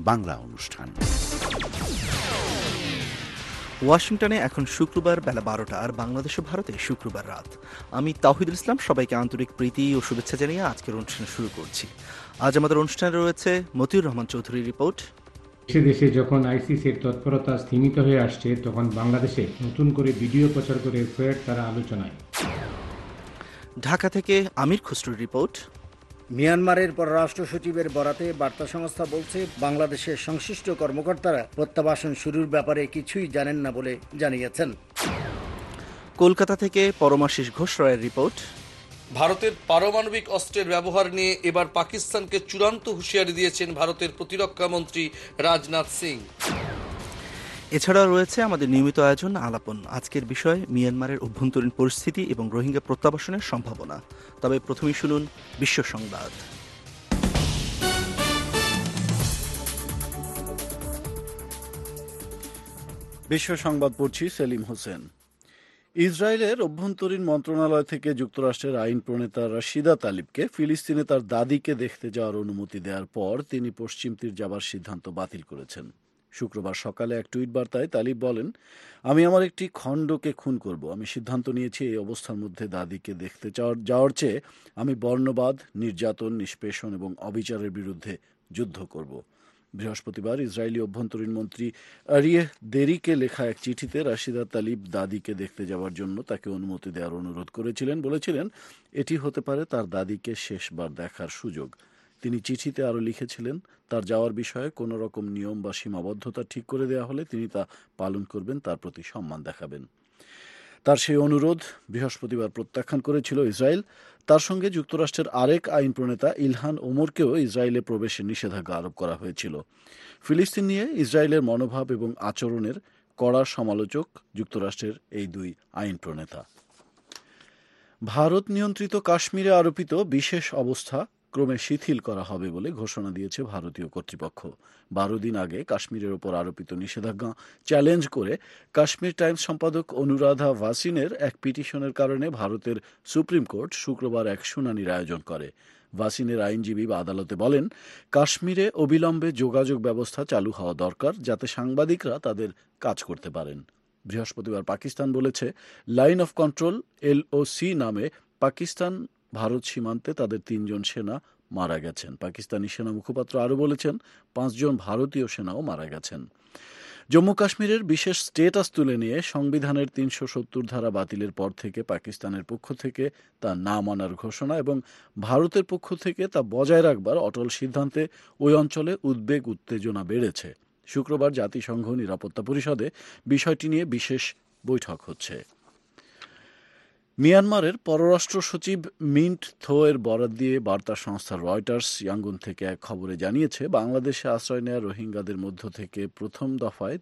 বাংলা অনুষ্ঠান। ওয়াশিংটনে এখন শুক্রবার বেলা 12টা, আর বাংলাদেশ ও ভারতে শুক্রবার রাত। আমি তাওহিদুল ইসলাম সবাইকে আন্তরিক প্রীতি ও শুভেচ্ছা জানিয়ে আজকের অনুষ্ঠান শুরু করছি। আজ আমাদের অনুষ্ঠানে রয়েছে মতিউর রহমান চৌধুরীর রিপোর্ট। দেশে দেশে যখন আইসিসির তৎপরতা স্থিমিত হয়ে আসছে, তখন বাংলাদেশে নতুন করে ভিডিও প্রচার করে ফের তারা আলোচনায়। ঢাকা থেকে আমির খসরুর রিপোর্ট। মিয়ানমারের পররাষ্ট্র সচিবের বরাতে বার্তা সংস্থা বলছে, বাংলাদেশের সংশ্লিষ্ট কর্মকর্তারা প্রত্যাবাসন শুরুর ব্যাপারে কিছুই জানেন না বলে জানিয়েছেন। কলকাতা থেকে পরমাশিস ঘোষ রায়ের রিপোর্ট। ভারতের পারমাণবিক অস্ত্রের ব্যবহার নিয়ে এবার পাকিস্তানকে চূড়ান্ত হুঁশিয়ারি দিয়েছেন ভারতের প্রতিরক্ষা মন্ত্রী রাজনাথ সিং। এছাড়াও রয়েছে আমাদের নিয়মিত আয়োজন আলাপন। আজকের বিষয় মিয়ানমারের অভ্যন্তরীণ পরিস্থিতি এবং রোহিঙ্গা প্রত্যাবাসনের সম্ভাবনা। তবে প্রথমেই শুনুন বিশ্ব সংবাদ। বিশ্ব সংবাদ পড়ছি সেলিম হোসেন। ইসরায়েলের অভ্যন্তরীণ মন্ত্রণালয় থেকে যুক্তরাষ্ট্রের আইন প্রণেতা রাশিদা তালিবকে ফিলিস্তিনে তার দাদিকে দেখতে যাওয়ার অনুমতি দেওয়ার পর তিনি পশ্চিম তীর যাবার সিদ্ধান্ত বাতিল করেছেন। শুক্রবার সকালে এক টুইট বার্তায় তালিব বলেন, আমি আমার একটি খণ্ডকে খুন করব। আমি সিদ্ধান্ত নিয়েছি এই অবস্থার মধ্যে দাদিকে দেখতে যাওয়ার চেয়ে আমি বর্ণবাদ, নির্যাতন, নিষ্পেষণ এবং অবিচারের বিরুদ্ধে যুদ্ধ করব। বৃহস্পতিবার ইসরায়েলি অভ্যন্তরীণ মন্ত্রী আরিয়েহ দেরিকে লেখা এক চিঠিতে রাশিদা তালিব দাদিকে দেখতে যাওয়ার জন্য তাকে অনুমতি দেওয়ার অনুরোধ করেছিলেন। বলেছিলেন এটি হতে পারে তার দাদিকে শেষবার দেখার সুযোগ। তিনি চিঠিতে আরও লিখেছিলেন, তার যাওয়ার বিষয়ে কোনো রকম নিয়ম বা সীমাবদ্ধতা ঠিক করে দেওয়া হলে তিনি তা পালন করবেন, তার প্রতি সম্মান দেখাবেন। তার সেই অনুরোধ বৃহস্পতিবার প্রত্যাখ্যান করেছিল ইসরায়েল। তার সঙ্গে যুক্তরাষ্ট্রের আরেক আইন প্রণেতা ইলহান ওমরকেও ইসরায়েলে প্রবেশের নিষেধাজ্ঞা আরোপ করা হয়েছিল। ফিলিস্তিন নিয়ে ইসরায়েলের মনোভাব এবং আচরণের কড়া সমালোচক যুক্তরাষ্ট্রের এই দুই আইন প্রণেতা। ভারত নিয়ন্ত্রিত কাশ্মীরে আরোপিত বিশেষ অবস্থা ক্রমে শিথিল করা হবে বলে ঘোষণা দিয়েছে ভারতীয় কর্তৃপক্ষ। 12 দিন আগে কাশ্মীরের ওপর আরোপিত নিষেধাজ্ঞা চ্যালেঞ্জ করে কাশ্মীর টাইমস সম্পাদক অনুরাধা ভাসিনের এক পিটিশনের কারণে ভারতের সুপ্রিম কোর্ট শুক্রবার এক শুনানির আয়োজন করে। ভাসিনের আইনজীবী আদালতে বলেন, কাশ্মীরে অবিলম্বে যোগাযোগ ব্যবস্থা চালু হওয়া দরকার, যাতে সাংবাদিকরা তাদের কাজ করতে পারেন। বৃহস্পতিবার পাকিস্তান বলেছে, লাইন অফ কন্ট্রোল LOC নামে পাকিস্তান ভারত সীমান্তে তাদের 3 জন সেনা মারা গেছেন। পাকিস্তানি সেনা মুখপাত্র আরও বলেছেন, 5 জন ভারতীয় সেনাও মারা গেছেন। জম্মু কাশ্মীরের বিশেষ স্টেটাস তুলে নিয়ে সংবিধানের 370 ধারা বাতিলের পর থেকে পাকিস্তানের পক্ষ থেকে তা না মানার ঘোষণা এবং ভারতের পক্ষ থেকে তা বজায় রাখবার অটল সিদ্ধান্তে ওই অঞ্চলে উদ্বেগ উত্তেজনা বেড়েছে। শুক্রবার জাতিসংঘ নিরাপত্তা পরিষদে বিষয়টি নিয়ে বিশেষ বৈঠক হচ্ছে। মিয়ানমারের পররাষ্ট্র সচিব মিন্ট থোয়ের বরাত দিয়ে বার্তা সংস্থা রয়টার্স ইয়াঙ্গুন থেকে এক খবরে জানিয়েছে, বাংলাদেশে আশ্রয় নেওয়া রোহিঙ্গাদের মধ্য থেকে প্রথম দফায়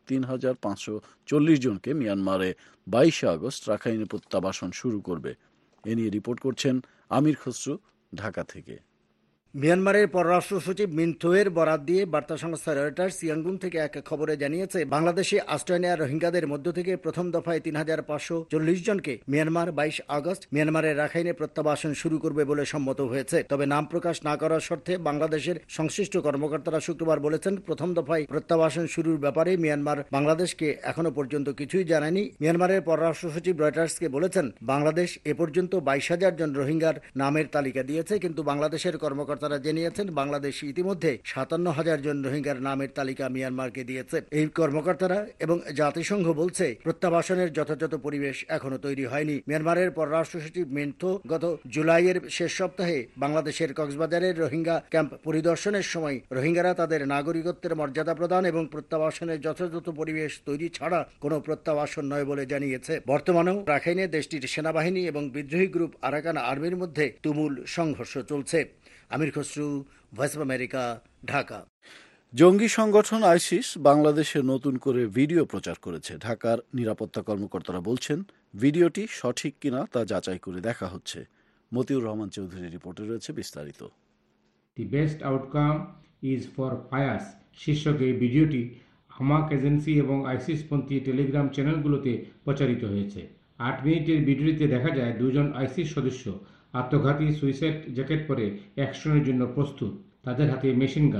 3540 জনকে মিয়ানমারে 22 আগস্ট রাখাইনে প্রত্যাবাসন শুরু করবে। এ নিয়ে রিপোর্ট করছেন আমির খসরু, ঢাকা থেকে। মিয়ানমারের পররাষ্ট্র সচিব মিন থোয়ের বরাত দিয়ে বার্তা সংস্থা রয়টার্স ইয়াঙ্গুন থেকে এক খবরে জানিয়েছে, বাংলাদেশে আশ্রয় নেওয়া রোহিঙ্গাদের মধ্য থেকে প্রথম দফায় 3540 জনকে মিয়ানমার 22 আগস্ট মিয়ানমারের রাখাইনে প্রত্যাবাসন শুরু করবে বলে সম্মত হয়েছে। তবে নাম প্রকাশ না করার শর্তে বাংলাদেশের সংশ্লিষ্ট কর্মকর্তারা শুক্রবার বলেছেন, প্রথম দফায় প্রত্যাবাসন শুরুর ব্যাপারে মিয়ানমার বাংলাদেশকে এখনো পর্যন্ত কিছুই জানায়নি। মিয়ানমারের পররাষ্ট্র সচিব রয়টার্সকে বলেছেন, বাংলাদেশ এ পর্যন্ত 22,000 জন রোহিঙ্গার নামের তালিকা দিয়েছে, কিন্তু বাংলাদেশের কর্মকর্তারা জানিয়েছেন বাংলাদেশ ইতিমধ্যে 57,000 জন রোহিঙ্গার নামের তালিকা মিয়ানমারকে দিয়েছে। এই কর্মকর্তারা এবং জাতিসংঘ বলছে, প্রত্যাবাসনের যথাযথ পরিবেশ এখনো তৈরি হয়নি। মিয়ানমারের পররাষ্ট্র সচিব মিন্থো গত জুলাইয়ের শেষ সপ্তাহে বাংলাদেশের কক্সবাজারের রোহিঙ্গা ক্যাম্প পরিদর্শনের সময় রোহিঙ্গারা তাদের নাগরিকত্বের মর্যাদা প্রদান এবং প্রত্যাবাসনের যথাযথ পরিবেশ তৈরি ছাড়া কোনো প্রত্যাবাসন নয় বলে জানিয়েছে। বর্তমানেও রাখাইনে দেশটির সেনাবাহিনী এবং বিদ্রোহী গ্রুপ আরাকান আর্মির মধ্যে তুমুল সংঘর্ষ চলছে। Amir Khasru, Voice of America, Dhaka. জঙ্গি সংগঠন আইসিস বাংলাদেশে নতুন করে ভিডিও প্রচার করেছে। ঢাকার নিরাপত্তা কর্মকর্তারা বলছেন, ভিডিওটি সঠিক কিনা তা যাচাই করে দেখা হচ্ছে। মতিউর রহমান চৌধুরীর রিপোর্টে রয়েছে বিস্তারিত। The best outcome is for fires শীর্ষক এই ভিডিওটি হামাক এজেন্সি এবং আইসিসপন্থী টেলিগ্রাম চ্যানেলগুলোতে প্রচারিত হয়েছে। 8 মিনিটের ভিডিওটিতে দেখা যায় 2 জন আইসিস সদস্য আত্মঘাতী সুইসাইড জ্যাকেট পরে অ্যাকশনের জন্য প্রস্তুত। তাদের হাতে মেশিন গান।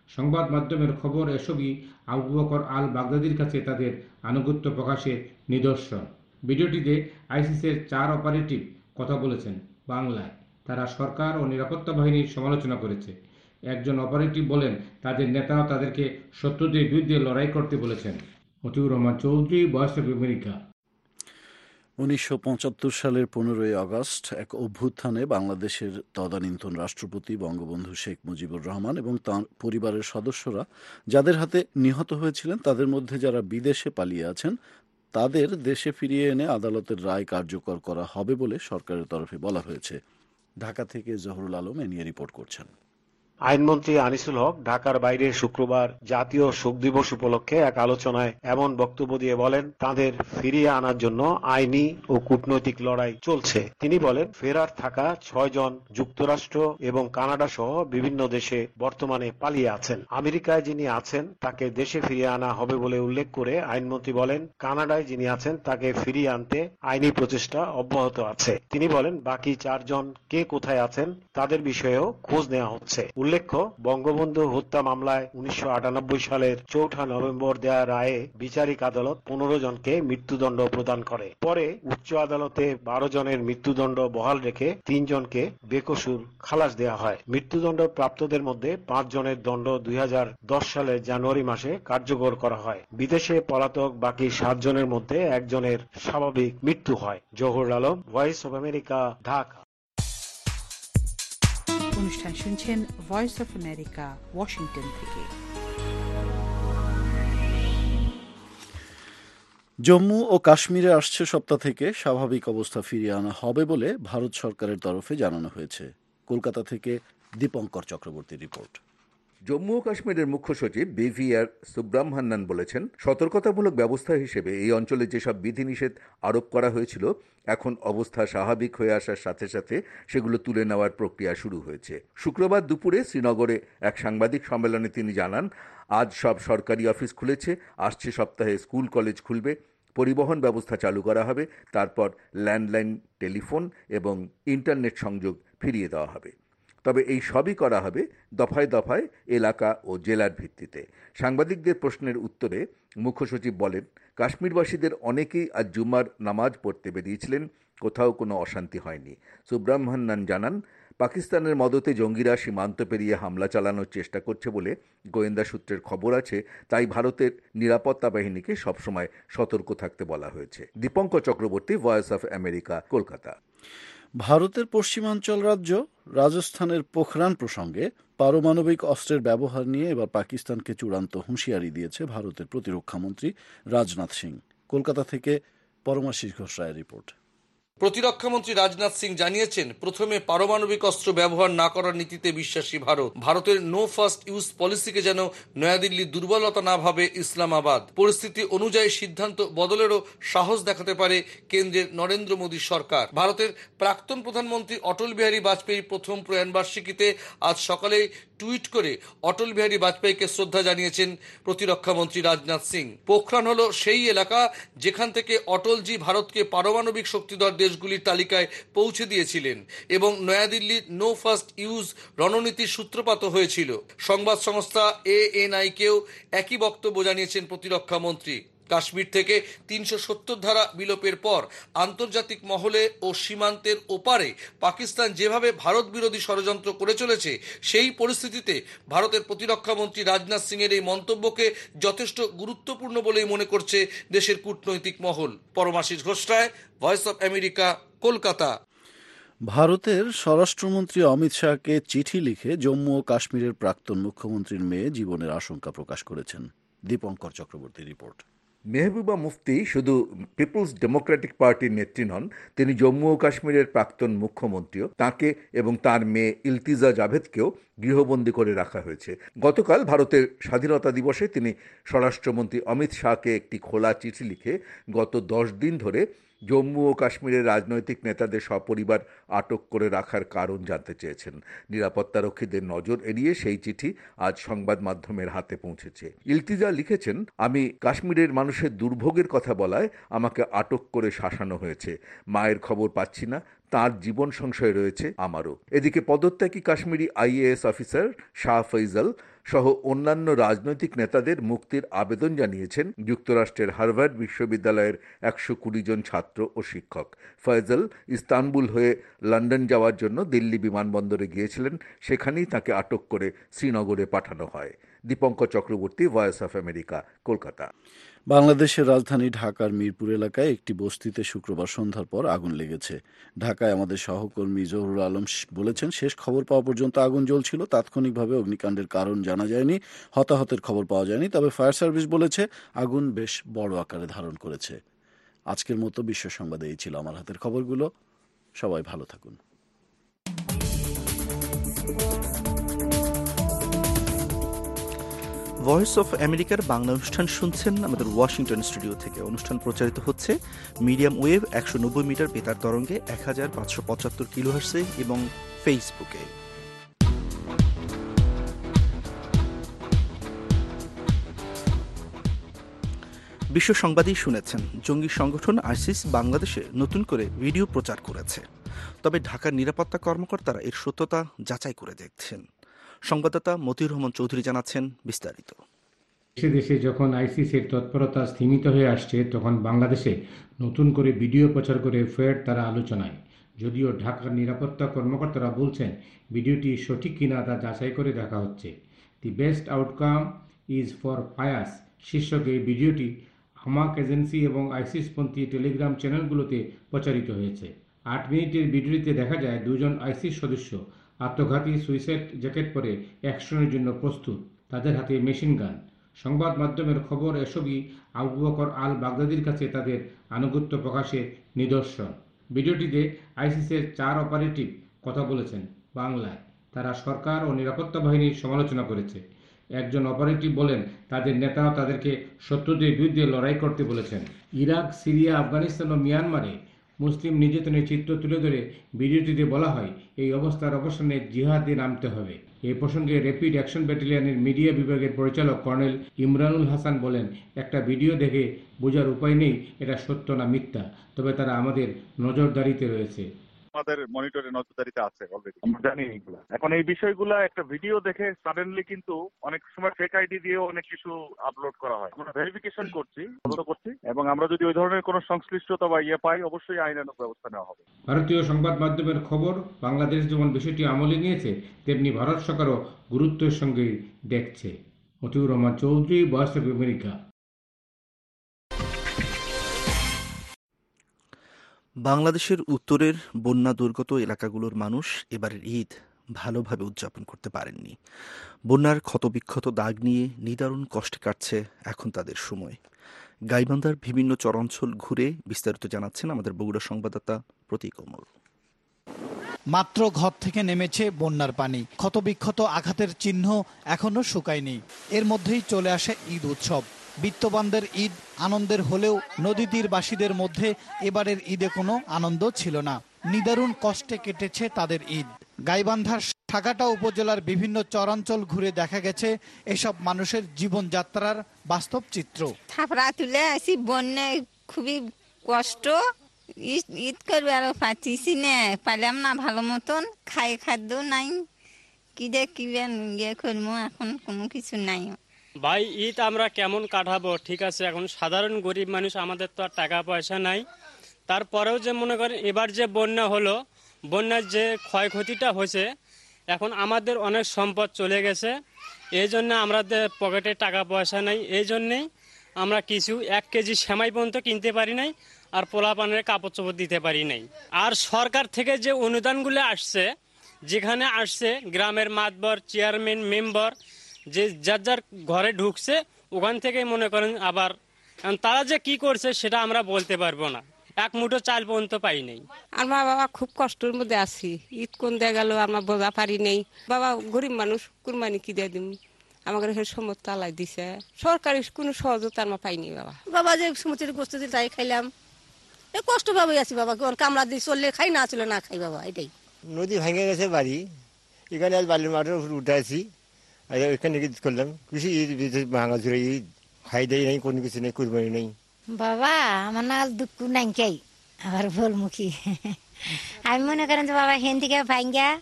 সংবাদ মাধ্যমের খবর এসবই আবু বকর আল বাগদাদির কাছে তাদের আনুগত্য প্রকাশের নিদর্শন। ভিডিওটিতে আইসিসের 4 অপারেটিভ কথা বলেছেন বাংলায়। তারা সরকার ও নিরাপত্তা বাহিনীর সমালোচনা করেছে। একজন অপারেটিভ বলেন তাদের নেতারা তাদেরকে শত্রুদের বিরুদ্ধে লড়াই করতে বলেছেন। Motiur Rahman Chowdhury, Voice of America. 1975 সালের 15ই আগস্ট এক অভ্যুত্থানে বাংলাদেশের তদানীন্তন রাষ্ট্রপতি বঙ্গবন্ধু শেখ মুজিবুর রহমান এবং তাঁর পরিবারের সদস্যরা যাদের হাতে নিহত হয়েছিলেন, তাদের মধ্যে যারা বিদেশে পালিয়ে আছেন তাদের দেশে ফিরিয়ে এনে আদালতের রায় কার্যকর করা হবে বলে সরকারের তরফে বলা হয়েছে। ঢাকা থেকে জহুরুল আলম এ নিয়ে রিপোর্ট করছেন। আইনমন্ত্রী আনিসুল হক ঢাকার বাইরে শুক্রবার জাতীয় শোক দিবস উপলক্ষে এক আলোচনায় এমন বক্তব্য দিয়ে বলেন, তাদের ফিরিয়ে আনার জন্য আইনি ও কূটনৈতিক লড়াই চলছে। তিনি বলেন, ফেরার থাকা 6 জন যুক্তরাষ্ট্র এবং কানাডা সহ বিভিন্ন দেশে বর্তমানে পালিয়ে আছেন। আমেরিকায় যিনি আছেন তাকে দেশে ফিরিয়ে আনা হবে বলে উল্লেখ করে আইনমন্ত্রী বলেন, কানাডায় যিনি আছেন তাকে ফিরিয়ে আনতে আইনি প্রচেষ্টা অব্যাহত আছে। তিনি বলেন, বাকি 4 জন কে কোথায় আছেন তাদের বিষয়েও খোঁজ নেওয়া হচ্ছে। উল্লেখ্য, বঙ্গবন্ধু হত্যা মামলায় 1998 সালের 4 নভেম্বর দেয়া রায়ে বিচারিক আদালত 15 জনকে মৃত্যুদণ্ড প্রদান করে। পরে উচ্চ আদালতে 12 জনের মৃত্যুদণ্ড বহাল রেখে 3 জনকে বেকসুর খালাস দেয়া হয়। মৃত্যুদণ্ড প্রাপ্তদের মধ্যে 5 জনের দণ্ড 2010 সালের জানুয়ারি মাসে কার্যকর করা হয়। বিদেশে পলাতক বাকি 7 জনের মধ্যে 1 জনের স্বাভাবিক মৃত্যু হয়। Zahurul Alam, Voice of America, Dhaka. অনুষ্ঠান শুনছেন ভয়েস অফ আমেরিকা, ওয়াশিংটন থেকে। জম্মু ও কাশ্মীরে আসছে সপ্তাহ থেকে স্বাভাবিক অবস্থা ফিরিয়ে আনা হবে বলে ভারত সরকারের তরফে জানানো হয়েছে। কলকাতা থেকে দীপঙ্কর চক্রবর্তীর রিপোর্ট। জম্মু ও কাশ্মীরের মুখ্য সচিব বিভিআর সুব্রামহান্নান বলেছেন, সতর্কতামূলক ব্যবস্থা হিসেবে এই অঞ্চলে যেসব বিধিনিষেধ আরোপ করা হয়েছিল, এখন অবস্থা স্বাভাবিক হয়ে আসার সাথে সাথে সেগুলো তুলে নেওয়ার প্রক্রিয়া শুরু হয়েছে। শুক্রবার দুপুরে শ্রীনগরে এক সাংবাদিক সম্মেলনে তিনি জানান, আজ সব সরকারি অফিস খুলেছে, আসছে সপ্তাহে স্কুল কলেজ খুলবে, পরিবহন ব্যবস্থা চালু করা হবে, তারপর ল্যান্ডলাইন টেলিফোন এবং ইন্টারনেট সংযোগ ফিরিয়ে দেওয়া হবে। তবে এই সবই করা হবে দফায় দফায় এলাকা ও জেলার ভিত্তিতে। সাংবাদিকদের প্রশ্নের উত্তরে মুখ্য সচিব বলেন, কাশ্মীরবাসীদের অনেকেই আজ জুম্মার নামাজ পড়তে বেরিয়েছিলেন, কোথাও কোনো অশান্তি হয়নি। সুব্রামহান্নান জানান, পাকিস্তানের মদতে জঙ্গিরা সীমান্ত পেরিয়ে হামলা চালানোর চেষ্টা করছে বলে গোয়েন্দা সূত্রের খবর আছে, তাই ভারতের নিরাপত্তা বাহিনীকে সবসময় সতর্ক থাকতে বলা হয়েছে। Dipankar Chakraborty, Voice of America, Kolkata. ভারতের পশ্চিমাঞ্চল রাজ্য রাজস্থানের পোখরান প্রসঙ্গে পারমাণবিক অস্ত্রের ব্যবহার নিয়ে এবার পাকিস্তানকে চূড়ান্ত হুঁশিয়ারি দিয়েছে ভারতের প্রতিরক্ষামন্ত্রী রাজনাথ সিং। কলকাতা থেকে পরমাশিস ঘোষ রায়ের রিপোর্ট। প্রতিরক্ষামন্ত্রী রাজনাথ সিং জানিয়েছেন, প্রথমে পারমাণবিক অস্ত্র ব্যবহার না করার নীতিতে বিশ্বাসী ভারত। ভারতের নো ফার্স্ট ইউজ পলিসিকে যেন নয়াদিল্লির দুর্বলতা না ভাবে ইসলামাবাদ। পরিস্থিতি অনুযায়ী সিদ্ধান্ত বদলেরও সাহস দেখাতে পারে কেন্দ্রের নরেন্দ্র মোদী সরকার। ভারতের প্রাক্তন প্রধানমন্ত্রী অটল বিহারী বাজপেয়ীর প্রথম প্রয়াণবার্ষিকীতে আজ সকালে টুইট করে অটল বিহারী বাজপেয়ীকে শ্রদ্ধা জানিয়েছেন প্রতিরক্ষামন্ত্রী রাজনাথ সিং। পোখরান হল সেই এলাকা যেখান থেকে অটলজি ভারতকে পারমাণবিক শক্তিধর দেশগুলির তালিকায় পৌঁছে দিয়েছিলেন এবং নয়াদিল্লির নো ফার্স্ট ইউজ রণনীতির সূত্রপাত হয়েছিল। সংবাদ সংস্থা ANI-কেও একই বক্তব্য জানিয়েছেন প্রতিরক্ষামন্ত্রী। কাশ্মীর থেকে 370 ধারা বিলোপের পর আন্তর্জাতিক মহলে ও সীমান্তের ওপারে পাকিস্তান যেভাবে ভারত বিরোধী ষড়যন্ত্র করে চলেছে, সেই পরিস্থিতিতে ভারতের প্রতিরক্ষামন্ত্রী রাজনাথ সিং এর এই মন্তব্যকে যথেষ্ট গুরুত্বপূর্ণ বলেই মনে করছে দেশের কূটনৈতিক মহল। Paramashis Ghosh Roy, Voice of America, Kolkata. ভারতের স্বরাষ্ট্রমন্ত্রী অমিত শাহকে চিঠি লিখে জম্মু ও কাশ্মীরের প্রাক্তন মুখ্যমন্ত্রীর মেয়ে জীবনের আশঙ্কা প্রকাশ করেছেন। দীপঙ্কর চক্রবর্তীর রিপোর্ট। মেহবুবা মুফতি শুধু পিপলস ডেমোক্রেটিক পার্টির নেত্রী নন, তিনি জম্মু ও কাশ্মীরের প্রাক্তন মুখ্যমন্ত্রীও। তাঁকে এবং তার মেয়ে ইলতিজা জাভেদকেও গৃহবন্দী করে রাখা হয়েছে। গতকাল ভারতের স্বাধীনতা দিবসে তিনি স্বরাষ্ট্রমন্ত্রী অমিত শাহকে একটি খোলা চিঠি লিখে গত 10 দিন ধরে জম্মু ও কাশ্মীরের রাজনৈতিক নেতাদের সপরিবার আটক করে রাখার কারণ জানতে চেয়েছেন। নিরাপত্তারক্ষীদের নজর এড়িয়ে সেই চিঠি আজ সংবাদ মাধ্যমের হাতে পৌঁছেছে। ইলতিজা লিখেছেন, আমি কাশ্মীরের মানুষের দুর্ভোগের কথা বলায় আমাকে আটক করে শাসানো হয়েছে। মায়ের খবর পাচ্ছি না, তার জীবন সংশয় রয়েছে আমারও। এদিকে পদত্যাগী কাশ্মীরি IAS অফিসার শাহ ফৈজল সহ অন্যান্য রাজনৈতিক নেতাদের মুক্তির আবেদন জানিয়েছেন যুক্তরাষ্ট্রের হার্ভার্ড বিশ্ববিদ্যালয়ের 120 জন ছাত্র ও শিক্ষক। ফয়জল ইস্তানবুল হয়ে লন্ডন যাওয়ার জন্য দিল্লি বিমানবন্দরে গিয়েছিলেন, সেখানেই তাকে আটক করে শ্রীনগরে পাঠানো হয়। Dipankar Chakraborty, Voice of America, Kolkata. বাংলাদেশের রাজধানী ঢাকার মিরপুর এলাকায় একটি বস্তিতে শুক্রবার সন্ধ্যার পর আগুন লেগেছে। ঢাকায় আমাদের সহকর্মী জহুরুল আলম বলেছেন, শেষ খবর পাওয়া পর্যন্ত আগুন জ্বলছিল। তাৎক্ষণিকভাবে অগ্নিকাণ্ডের কারণ জানা যায়নি, হতাহতের খবর পাওয়া যায়নি। তবে ফায়ার সার্ভিস বলেছে আগুন বেশ বড় আকারে ধারণ করেছে। আজকের মতো বিশ্ব সংবাদে এই ছিল আমার হাতের খবরগুলো। সবাই ভালো থাকুন। ভয়েস অফ আমেরিকার বাংলা অনুষ্ঠান শুনছেন আমাদের ওয়াশিংটন স্টুডিও থেকে। অনুষ্ঠান প্রচারিত হচ্ছে মিডিয়াম ওয়েভ 190 মিটার বেতার তরঙ্গে 1575 কিলোহার্টজে এবং ফেসবুকে। বিশ্ব সংবাদই শুনেছেন। জঙ্গি সংগঠন আইসিস বাংলাদেশে নতুন করে ভিডিও প্রচার করেছে, তবে ঢাকার নিরাপত্তা কর্মকর্তারা এর সত্যতা যাচাই করে দেখছেন। সংবাদদাতা মতিউর রহমান চৌধুরী জানাচ্ছেন বিস্তারিত। দেশে দেশে যখন আইসিসের তৎপরতা স্থিমিত হয়ে আসছে, তখন বাংলাদেশে নতুন করে ভিডিও প্রচার করে ফের তারা আলোচনায়। যদিও ঢাকার নিরাপত্তা কর্মকর্তারা বলছেন ভিডিওটি সঠিক কিনা তা যাচাই করে দেখা হচ্ছে। The best outcome is for fires শীর্ষক এই ভিডিওটি হামাক এজেন্সি এবং আইসিসপন্থী টেলিগ্রাম চ্যানেলগুলোতে প্রচারিত হয়েছে। 8 মিনিটের ভিডিওটিতে দেখা যায় দুজন আইসিস সদস্য আত্মঘাতী সুইসাইড জ্যাকেট পরে অ্যাকশনের জন্য প্রস্তুত, তাদের হাতে মেশিন গান। সংবাদ মাধ্যমের খবর এসবই আবু বকর আল বাগদাদির কাছে তাদের আনুগত্য প্রকাশের নিদর্শন। ভিডিওটিতে আইসিসের 4 অপারেটিভ কথা বলেছেন বাংলায়। তারা সরকার ও নিরাপত্তা বাহিনীর সমালোচনা করেছে। একজন অপারেটিভ বলেন তাদের নেতাও তাদেরকে শত্রুদের বিরুদ্ধে লড়াই করতে বলেছেন। ইরাক, সিরিয়া, আফগানিস্তান ও মিয়ানমারে মুসলিম নির্যাতনের চিত্র তুলে ধরে ভিডিওটিতে বলা হয় এই অবস্থার অবসানে জিহাদে নামতে হবে। এই প্রসঙ্গে র্যাপিড অ্যাকশন ব্যাটালিয়নের মিডিয়া বিভাগের পরিচালক কর্নেল ইমরানুল হাসান বলেন, একটা ভিডিও দেখে বোঝার উপায় নেই এটা সত্য না মিথ্যা, তবে তারা আমাদের নজরদারিতে রয়েছে। আমাদের মনিটরে নজরদারিতে আছে অলরেডি, আমরা জানি এইগুলা। এখন এই বিষয়গুলা একটা ভিডিও দেখে সাডেনলি কিন্তু অনেক সময় ফেক আইডি দিয়েও অনেক কিছু আপলোড করা হয়। আমরা ভেরিফিকেশন করছি এবং আমরা যদি ওই ধরনের কোনো সংশ্লিষ্টতা বা পাই, অবশ্যই আইনানুগ ব্যবস্থা নেওয়া হবে। ভারতীয় সংবাদ মাধ্যমের খবর, বাংলাদেশ যেমন বিষয়টি আমলে নিয়েছে, তেমনি ভারত সরকারও গুরুত্বের সঙ্গে দেখছে। Motiur Rahman Chowdhury, Voice of America. বাংলাদেশের উত্তরের বন্যা দুর্গত এলাকাগুলোর মানুষ এবারের ঈদ ভালোভাবে উদযাপন করতে পারেননি। বন্যার ক্ষতবিক্ষত দাগ নিয়ে নিদারুণ কষ্টে কাটছে এখন তাদের সময়। গাইবান্ধার বিভিন্ন চরাঞ্চল ঘুরে বিস্তারিত জানাচ্ছেন আমাদের বগুড়া সংবাদদাতা প্রতীক অমর। মাত্র ঘর থেকে নেমেছে বন্যার পানি, ক্ষতবিক্ষত আঘাতের চিহ্ন এখনো শুকায়নি। এর মধ্যেই চলে আসে ঈদ উৎসব। বিত্তবানদের ঈদ আনন্দের হলেও নদী তীরবাসীদের মধ্যে এবারের ঈদে কোনো আনন্দ ছিল না। নিদারুণ কষ্টে কেটেছে তাদের ঈদ। গাইবান্ধার সাগাটা উপজেলার বিভিন্ন চরাঞ্চল ঘুরে দেখা গেছে এসব মানুষের জীবনযাত্রার বাস্তব চিত্র। থাপড়া তুলে আসি, বন্যায় খুবই কষ্ট। ঈদ করবে আরো পাচ্ছি না, পাইলাম না ভালো মতন, খাদ্য নাই, কি ইয়ে করবো, এখন কোনো কিছু নাই। ভাই ঈদ আমরা কেমন কাটাবো? ঠিক আছে, এখন সাধারণ গরিব মানুষ, আমাদের তো আর টাকা পয়সা নাই। তারপরেও যে মনে করেন এবার যে বন্যা হলো, বন্যার যে ক্ষয়ক্ষতিটা হয়েছে, এখন আমাদের অনেক সম্পদ চলে গেছে। এই জন্য আমাদের পকেটে টাকা পয়সা নাই, এই জন্যেই আমরা কিছু 1 কেজি সেমাই পর্যন্ত কিনতে পারি নাই, আর পোলাপানের কাপড় চোপড় দিতে পারি নাই। আর সরকার থেকে যে অনুদানগুলো আসছে, যেখানে আসছে গ্রামের মাতবর, চেয়ারম্যান, মেম্বার, যে যার যার ঘরে ঢুকছে, ওখান থেকে মনে করেন আবার তারা যে কি করছে সেটা আমরা বলতে পারবো না। 1 মুঠো চাল পর্যন্ত পাই নাই। আর মা বাবা খুব কষ্টের মধ্যে আছি। ঈদ কোন দিয়ে গেল আমরা বোঝা পারি নেই। বাবা গরিব মানুষ, কুরবানি কি দিয়ে দিম, আমাকে সময় তালাই দিছে। সরকারি কোনো সহযোগিতা আমরা পাইনি। বাবা যে সমুদ্রের গোস্ত দিয়ে তাই খাইলাম, কষ্ট ভাবে আছি বাবা। কামড়া দিয়ে চললে খাই, না চলে না খাই বাবা, এটাই। নদী ভেঙে গেছে বাড়ি, এখানে আজ বালির মাঠের উপর উঠে আছি, এখানে ঈদ করলাম। কৃষি ঈদ ভাঙা চুরে ঈদ, খাই দেয় নেই, কোনো কিছু নেই, কুরবানি নেই। বাবা আমার না দুঃখ নাই, আবার ভুলমুখী। আমি মনে করেন যে বাবা হেন থেকে ভাঙ্গা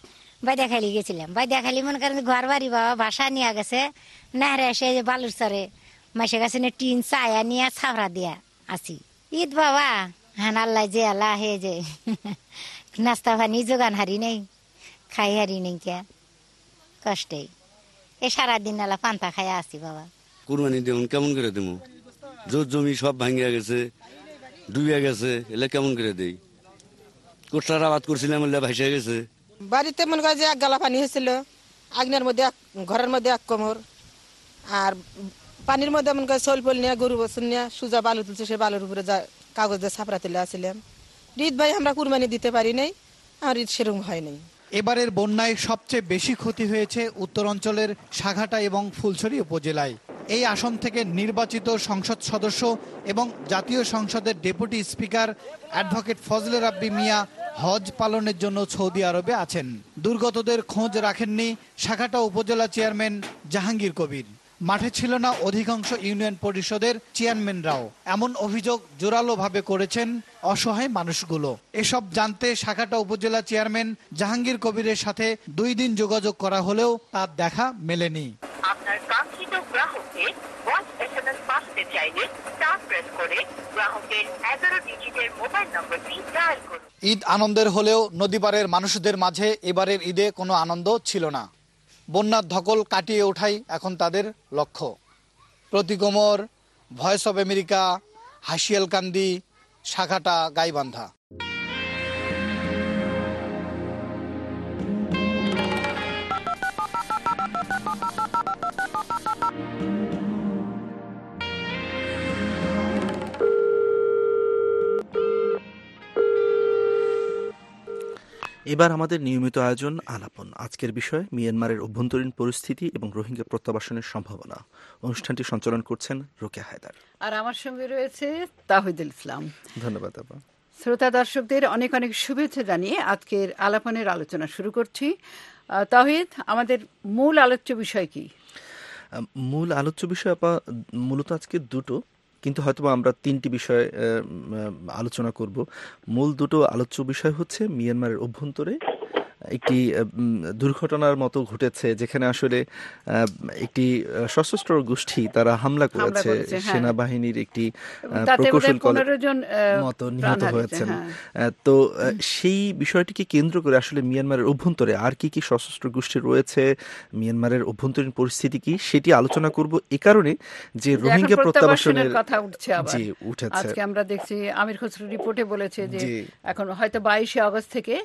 বাইদাখালি গেছিলাম। বাইদাখালি মনে করেন ঘর বাড়ি বাবা বাসা নিয়ে গেছে, নেহরে এসে বালুর চরে মাসে গেছে টিন চায়া নিয়ে ছাপড়া দিয়া আসি। ঈদ বাবা হ্যাঁ আল্লাহ যে আল্লাহ হে যে নাস্তা পানি যোগান হারি নেই, খাই হারি নেই, কে কষ্টে এ সারাদিন আল্লাহ পান্তা খাই আসি বাবা। কুরবানি দেউন কেমন করে দেবো? জোর জমি সব ভাঙ্গিয়া গেছে, ডুবিয়া গেছে, এলে কেমন করে দেই? কোটার আবাদ করছিলাম ভাইসা গেছে। বাড়িতে মনে করে যে এক গালা পানি হয়েছিল, আগ্নের মধ্যে ঘরের মধ্যে এক কোমর, আর পানির মধ্যে মনে করে চল পল নিয়ে গরু বছর নিয়ে সুজা বালু তুলছে, সে বালুর উপরে কাগজ দিয়ে ছাপড়া তুলে আসছিলাম। ঈদ ভাই আমরা কুরবানি দিতে পারি নাই, আর ঈদ সেরকম হয় নাই। এবারের বন্যায় সবচেয়ে বেশি ক্ষতি হয়েছে উত্তরাঞ্চলের সাঘাটা এবং ফুলছড়ি উপজেলায়। এই আসন থেকে নির্বাচিত সংসদ সদস্য এবং জাতীয় সংসদের deputy speaker advocate Fazle Rabbi Mia হজ পালনের জন্য সৌদি আরবে আছেন। দুর্গতদের খোঁজ রাখেননি সাঘাটা উপজেলা চেয়ারম্যান জাহাঙ্গীর কবির। মাঠে ছিল না অধিকাংশ ইউনিয়ন পরিষদের চেয়ারম্যানরাও। এমন অভিযোগ জোরালোভাবে করেছেন অসহায় মানুষগুলো। এসব জানতে সাঘাটা উপজেলা চেয়ারম্যান জাহাঙ্গীর কবিরের সাথে 2 দিন যোগাযোগ করা হলেও তার দেখা মেলেনি। আপনার কাঙ্ক্ষিত গ্রাহককে ভয়েস এসএমএস পাঠাতে চাইলে স্টার প্রেস করে গ্রাহকের 11 ডিজিটের মোবাইল নম্বরটি ডায়াল করুন। ঈদ আনন্দের হলেও নদীপাড়ের মানুষদের মাঝে এবারের ঈদে কোনো আনন্দ ছিল না। বন্যার ধকল কাটিয়ে ওঠাই এখন তাদের লক্ষ্য। Pratik Omar, Voice of America, Hasialkandi, Saghata, Gaibandha. এবার আমাদের নিয়মিত আয়োজন আলাপন। আজকের বিষয় মিয়ানমারের অভ্যন্তরীণ পরিস্থিতি এবং রোহিঙ্গা প্রত্যাবাসনের সম্ভাবনা। অনুষ্ঠানটি সঞ্চালন করছেন রোকেয়া হায়দার, আর আমার সঙ্গে রয়েছে তাহিদুল ইসলাম। ধন্যবাদ আপা। শ্রোতা দর্শকদের অনেক অনেক শুভেচ্ছা জানিয়ে আজকের আলাপনের আলোচনা শুরু করছি। তাহিদ, আমাদের মূল আলোচ্য বিষয় কি? মূল আলোচ্য বিষয় আপা মূলত আজকে দুটো, কিন্তু হয়তো আমরা 3টি বিষয় আলোচনা করব। মূল দুটো আলোচ্য বিষয় হচ্ছে মিয়ানমারের অভ্যন্তরে একটি দুর্ঘটনার মতো ঘটেছে, যেখানে আসলে একটি সশস্ত্র গোষ্ঠী তারা হামলা করেছে, সেনাবাহিনীর একটি প্রকৌশল মতো নিহত হয়েছেন। তো সেই বিষয়টিকে কেন্দ্র করে আসলে মিয়ানমারের অভ্যন্তরে আর কি কি সশস্ত্র গোষ্ঠী রয়েছে, মিয়ানমারের অভ্যন্তরীণ পরিস্থিতি কি, সেটি আলোচনা করব। এ কারণে যে রোহিঙ্গা প্রত্যাবাসনের কথা উঠছে, আজকে আমরা দেখছি আমির খসরু রিপোর্টে বলেছে যে এখন হয়তো 22 আগস্ট থেকে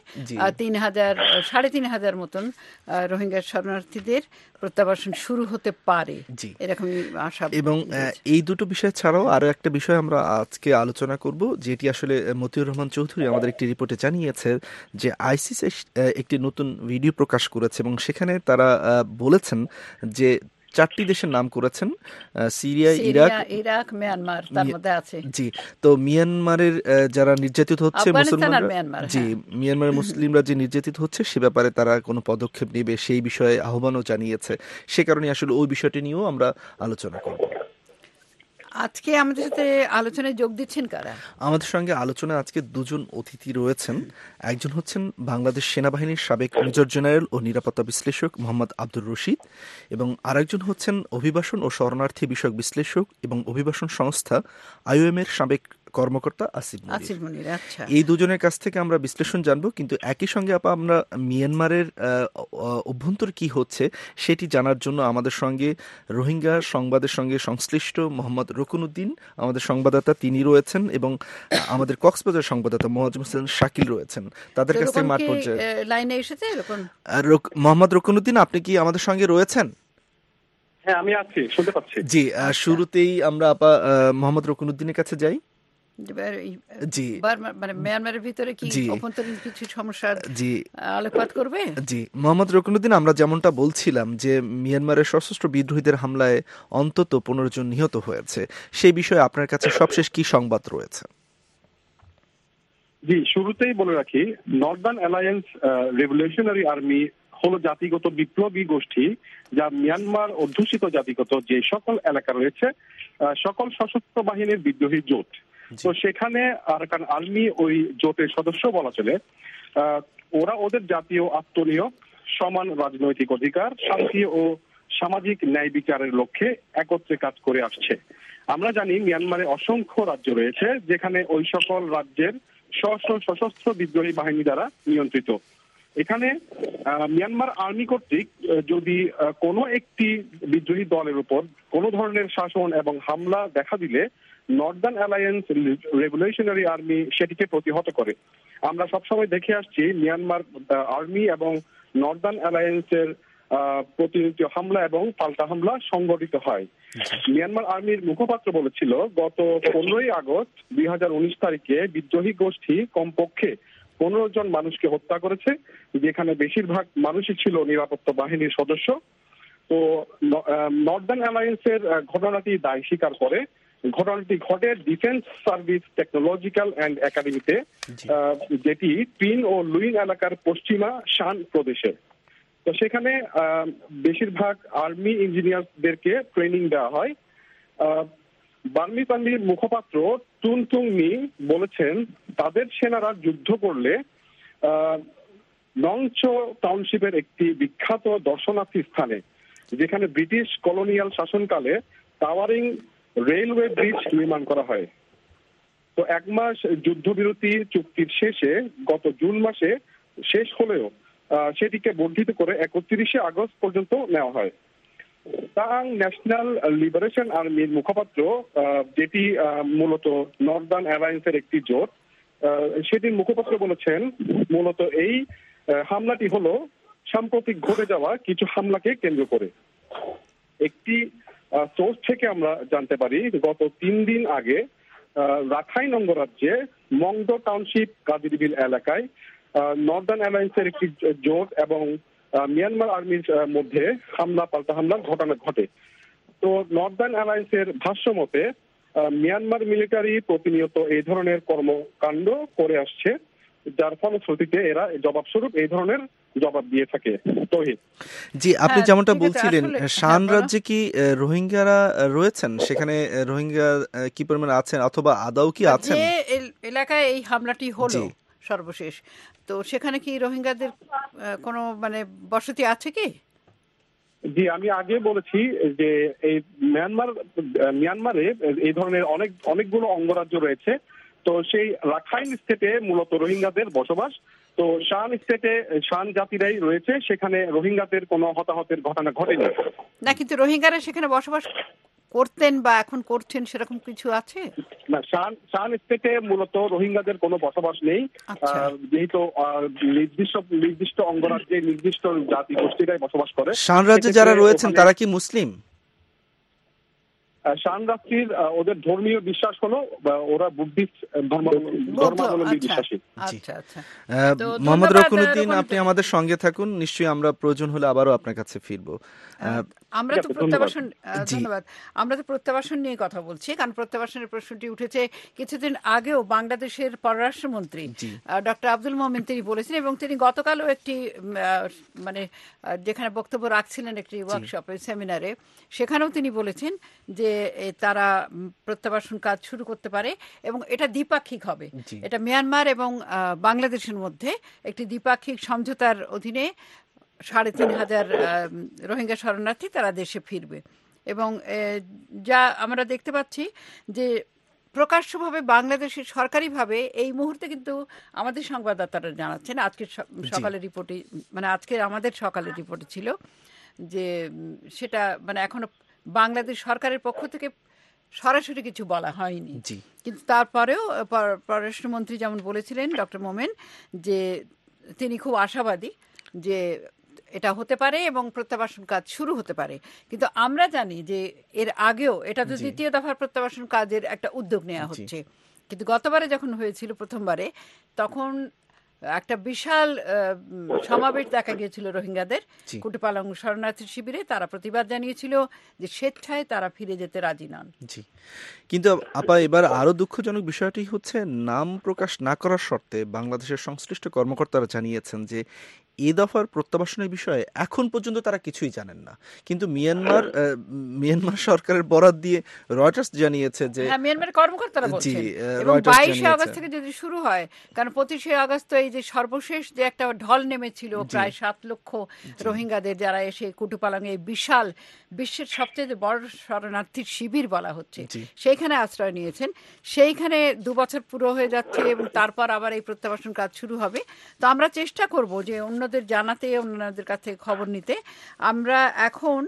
3,500 মতন রোহিঙ্গা শরণার্থীদের প্রত্যাবাসন শুরু হতে পারে, এরকম আশা। এবং এই দুটো বিষয় ছাড়াও আরো একটা বিষয় আমরা আজকে আলোচনা করব, যেটি আসলে মতিউর রহমান চৌধুরী আমাদের একটি রিপোর্টে জানিয়েছে যে আইসিস একটি নতুন ভিডিও প্রকাশ করেছে এবং সেখানে তারা বলেছেন যে 4টি দেশের নাম করেছেন, সিরিয়া, ইরাক, মিয়ানমার তার মধ্যে আছে। জি, তো মিয়ানমারের যারা নির্যাতিত হচ্ছে মুসলমানরা, জি, মিয়ানমারের মুসলিমরা যে নির্যাতিত হচ্ছে সে ব্যাপারে তারা কোনো পদক্ষেপ নেবে সেই বিষয়ে আহ্বানও জানিয়েছে। সে কারণে আসলে ওই বিষয়টি নিয়েও আমরা আলোচনা করব। আজকে আমাদের সাথে আলোচনায় যোগ দিচ্ছেন কারা? আমাদের সঙ্গে আলোচনায় আজকে 2জন অতিথি রয়েছেন। একজন হচ্ছেন বাংলাদেশ সেনাবাহিনীর সাবেক মেজর জেনারেল ও নিরাপত্তা বিশ্লেষক মোহাম্মদ আব্দুর রশিদ, এবং আরেকজন হচ্ছেন অভিবাসন ও শরণার্থী বিষয়ক বিশ্লেষক এবং অভিবাসন সংস্থা IOM এর সাবেক কর্মকর্তা আসিফ মুনির। এই দুজনের কাছ থেকে আমরা বিশ্লেষণ জানবো, কিন্তু একই সঙ্গে আমরা মিয়ানমারের অভ্যন্তর কি হচ্ছে সেটি জানার জন্য আমাদের সঙ্গে রোহিঙ্গা সংবাদের সঙ্গে সংশ্লিষ্ট মোহাম্মদ রকুনুদ্দিন আমাদের সংবাদদাতা তিনি রয়েছেন, এবং আমাদের কক্সবাজার সংবাদদাতা মোয়াজ্জেম হোসেন শাকিল রয়েছেন। তাদের কাছ থেকে মাঠ পর্যায়ে লাইনে এসেছে মোহাম্মদ রকুনুদ্দিন, আপনি কি আমাদের সঙ্গে রয়েছেন? হ্যাঁ, আমি আছি, শুনতে পাচ্ছি। জি, শুরুতেই আমরা মোহাম্মদ রকুনুদ্দিনের কাছে যাই। জি, মানে মিয়ানমারের ভিতরে কি অভ্যন্তরীণ কিছু সমস্যার আলোকপাত করবে? জি, মোহাম্মদ রকুনুদ্দিন, আমরা যেমনটা বলছিলাম যে মিয়ানমারের সশস্ত্র বিদ্রোহীদের হামলায় অন্তত 15 জন নিহত হয়েছে, সেই বিষয়ে আপনার কাছে সবশেষ কি সংবাদ রয়েছে? জি, শুরুতেই বলে রাখি, নর্দার্ন অ্যালায়েন্স রেভলিউশনারি আর্মি হলো জাতিগত বিপ্লবী গোষ্ঠী যা মিয়ানমার অধ্যুষিত জাতিগত যে সকল এলাকা রয়েছে সকল সশস্ত্র বাহিনীর বিদ্রোহী জোট। তো সেখানে আরাকান আর্মি ওই জোটের সদস্য বলা চলে। ওরা ওদের জাতীয় আত্মনিয়োগ সমান রাজনৈতিক অধিকার, শান্তি ও সামাজিক ন্যায় বিচারের লক্ষ্যে একত্রে কাজ করে আসছে। আমরা জানি মিয়ানমারে অসংখ্য রাজ্য রয়েছে যেখানে ওই সকল রাজ্যের সশস্ত্র বিদ্রোহী বাহিনী দ্বারা নিয়ন্ত্রিত। এখানে মিয়ানমার আর্মি কর্তৃক যদি কোনো একটি বিদ্রোহী দলের উপর কোনো ধরনের শাসন এবং হামলা দেখা দিলে নর্দার্ন অ্যালায়েন্স রেভলিউশনারি আর্মি সেটিকে প্রতিহত করে। আমরা সবসময় দেখে আসছি মিয়ানমার আর্মি এবং নর্দার্ন অ্যালায়েন্সের প্রতিনিয়ত হামলা এবং পাল্টা হামলা সংগঠিত হয়। মিয়ানমার আর্মির মুখপাত্র বলেছিল গত 15ই আগস্ট 2019 তারিখে বিদ্রোহী গোষ্ঠী কমপক্ষে 15 জন মানুষকে হত্যা করেছে, যেখানে বেশিরভাগ মানুষই ছিল নিরাপত্তা বাহিনীর সদস্য। তো নর্দার্ন অ্যালায়েন্সের ঘটনাটি দায় স্বীকার করে। ঘটনাটি ঘটে ডিফেন্স সার্ভিস টেকনোলজিক্যাল অ্যান্ড একাডেমিতে, যেটি পিন ও লুইন এলাকার পশ্চিমা শান প্রদেশে। তো সেখানে বেশিরভাগ আর্মি ইঞ্জিনিয়ারদেরকে ট্রেনিং দেওয়া হয়। বার্মি পান্ডির মুখপাত্র টুন টুং মি বলেছেন তাদের সেনারা যুদ্ধ করলে নংচো টাউনশিপের একটি বিখ্যাত দর্শনার্থী স্থানে, যেখানে ব্রিটিশ কলোনিয়াল শাসনকালে টাওয়ারিং রেলওয়ে ব্রিজ নির্মাণ করা হয়। তো 1 মাস যুদ্ধবিরতি চুক্তির শেষে গত জুন মাসে শেষ হলেও সেটিকে বর্ধিত করে 31শে আগস্ট পর্যন্ত নেওয়া হয়। তাং ন্যাশনাল লিবারেশন আর্মির মুখপাত্র, যেটি মূলত নর্দার্ন অ্যালায়েন্সের একটি জোট, সেটির মুখপাত্র বলেছেন মূলত এই হামলাটি হলো সাম্প্রতিক ঘটে যাওয়া কিছু হামলাকে কেন্দ্র করে। একটি সোর্স থেকে আমরা জানতে পারি গত 3 দিন আগে রাখাইন অঙ্গরাজ্যে মংডো টাউনশিপ কাদিরবিল এলাকায় নর্দার্ন অ্যালায়েন্সের একটি জোট এবং মিয়ানমার আর্মির মধ্যে পাল্টা হামলার ঘটনা ঘটে। তো নর্দার্ন অ্যালায়েন্সের ভাষ্য মতে মিয়ানমার মিলিটারি প্রতিনিয়ত এই ধরনের কর্মকাণ্ড করে আসছে, যার ফলশ্রুতিতে এরা জবাবস্বরূপ এই ধরনের জবাব দিয়ে থাকে। তৌহিদ জি, আপনি যেমনটা বলছিলেন, শান রাজ্যে কি রোহিঙ্গারা রয়েছেন? সেখানে রোহিঙ্গা কি পরিমাণ আছেন অথবা আদৌ কি আছেন? যে এলাকায় এই হামলাটি হলো সর্বশেষ, তো সেখানে কি রোহিঙ্গাদের কোনো বসতি আছে কি? জি, আমি আগে বলেছি যে এই মিয়ানমারে এই ধরনের অনেকগুলো অঙ্গরাজ্য রয়েছে। তো সেই রাখাইন স্টেটে মূলত রোহিঙ্গাদের বসবাস। তো শান স্টেটে শান জাতিরাই রয়েছে, সেখানে রোহিঙ্গাদের কোনো হতাহতের ঘটনা ঘটেনি। না, কিন্তু রোহিঙ্গারা সেখানে বসবাস করতেন বা এখন করছেন সেরকম কিছু আছে না? শান স্টেটে মূলত রোহিঙ্গাদের কোনো বসবাস নেই, যেহেতু নির্দিষ্ট অঙ্গরাজ্যে নির্দিষ্ট জাতি গোষ্ঠীরাই বসবাস করে। শান রাজ্যে যারা রয়েছেন তারা কি মুসলিম? শান রাষ্ট্রের ওদের ধর্মীয় বিশ্বাস হলো ওরা বুদ্ধিস্ট ধর্মাবলম্বী বিশ্বাসী। মোহাম্মদ রকুনুদ্দিন, আপনি আমাদের সঙ্গে থাকুন, নিশ্চয়ই আমরা প্রয়োজন হলে আবারও আপনার কাছে ফিরবো। আমরা তো প্রত্যাবাসন নিয়ে কথা বলছি, কারণ প্রত্যাবাসনের প্রশ্নটি উঠেছে কিছুদিন আগেও। বাংলাদেশের পররাষ্ট্রমন্ত্রী ডক্টর আব্দুল মোমেন তিনি বলেছেন, এবং তিনি গতকালও একটি যেখানে বক্তব্য রাখছিলেন একটি ওয়ার্কশপে, সেমিনারে, সেখানেও তিনি বলেছেন যে তারা প্রত্যাবাসন কাজ শুরু করতে পারে এবং এটা দ্বিপাক্ষিক হবে। এটা মিয়ানমার এবং বাংলাদেশের মধ্যে একটি দ্বিপাক্ষিক সমঝোতার অধীনে ৩,৫০০ রোহিঙ্গা শরণার্থী তারা দেশে ফিরবে। এবং যা আমরা দেখতে পাচ্ছি যে প্রকাশ্যভাবে বাংলাদেশের সরকারিভাবে এই মুহূর্তে কিন্তু আমাদের সংবাদদাতারা জানাচ্ছেন, আজকের সকালের রিপোর্টে আজকের আমাদের সকালের রিপোর্টে ছিল যে সেটা এখনো বাংলাদেশ সরকারের পক্ষ থেকে সরাসরি কিছু বলা হয়নি। কিন্তু তারপরেও পররাষ্ট্রমন্ত্রী যেমন বলেছিলেন ডক্টর মোমেন যে তিনি খুব আশাবাদী যে এটা হতে পারে এবং প্রত্যাবাসন কাজ শুরু হতে পারে। কিন্তু আমরা জানি যে এর আগেও এটা তো দ্বিতীয় দফার প্রত্যাবাসন কাজের একটা উদ্যোগ নেওয়া হচ্ছে, কিন্তু গতবারে যখন হয়েছিল প্রথমবারে তখন একটা বিশাল সমাবেশ দেখা গিয়েছিল রোহিঙ্গাদের কুটিপালং শরণার্থী শিবিরে। তারা প্রতিবাদ জানিয়েছিল যে স্বেচ্ছায় তারা ফিরে যেতে রাজি নন। জি, কিন্তু আপা এবার আরো দুঃখজনক বিষয়টি হচ্ছে নাম প্রকাশ না করার শর্তে বাংলাদেশের সংশ্লিষ্ট কর্মকর্তারা জানিয়েছেন যে এ দফার প্রত্যাবাসনের বিষয়ে এখন পর্যন্ত তারা কিছুই জানেন না, কিন্তু মিয়ানমার সরকারের বরাত দিয়ে রয়টার্স জানিয়েছে যে মিয়ানমার কর্মকর্তারা বলছেন এবং 22শে আগস্ট থেকে যদি শুরু হয়, কারণ 25শে আগস্ট তো এই যে সর্বশেষ যে একটা ঢল নেমেছিল প্রায় 7 লক্ষ রোহিঙ্গাদের, যারা এসে কুটুপালাঙে বিশাল বিশ্বের সবচেয়ে বড় শরণার্থীর শিবির বলা হচ্ছে সেইখানে আশ্রয় নিয়েছেন, সেইখানে 2 বছর পুরো হয়ে যাচ্ছে এবং তারপর আবার এই প্রত্যাবাসন কাজ শুরু হবে। তো আমরা চেষ্টা করব যে অন্যদের জানাতে, অন্যদের কাছ থেকে খবর নিতে। আমরা এখন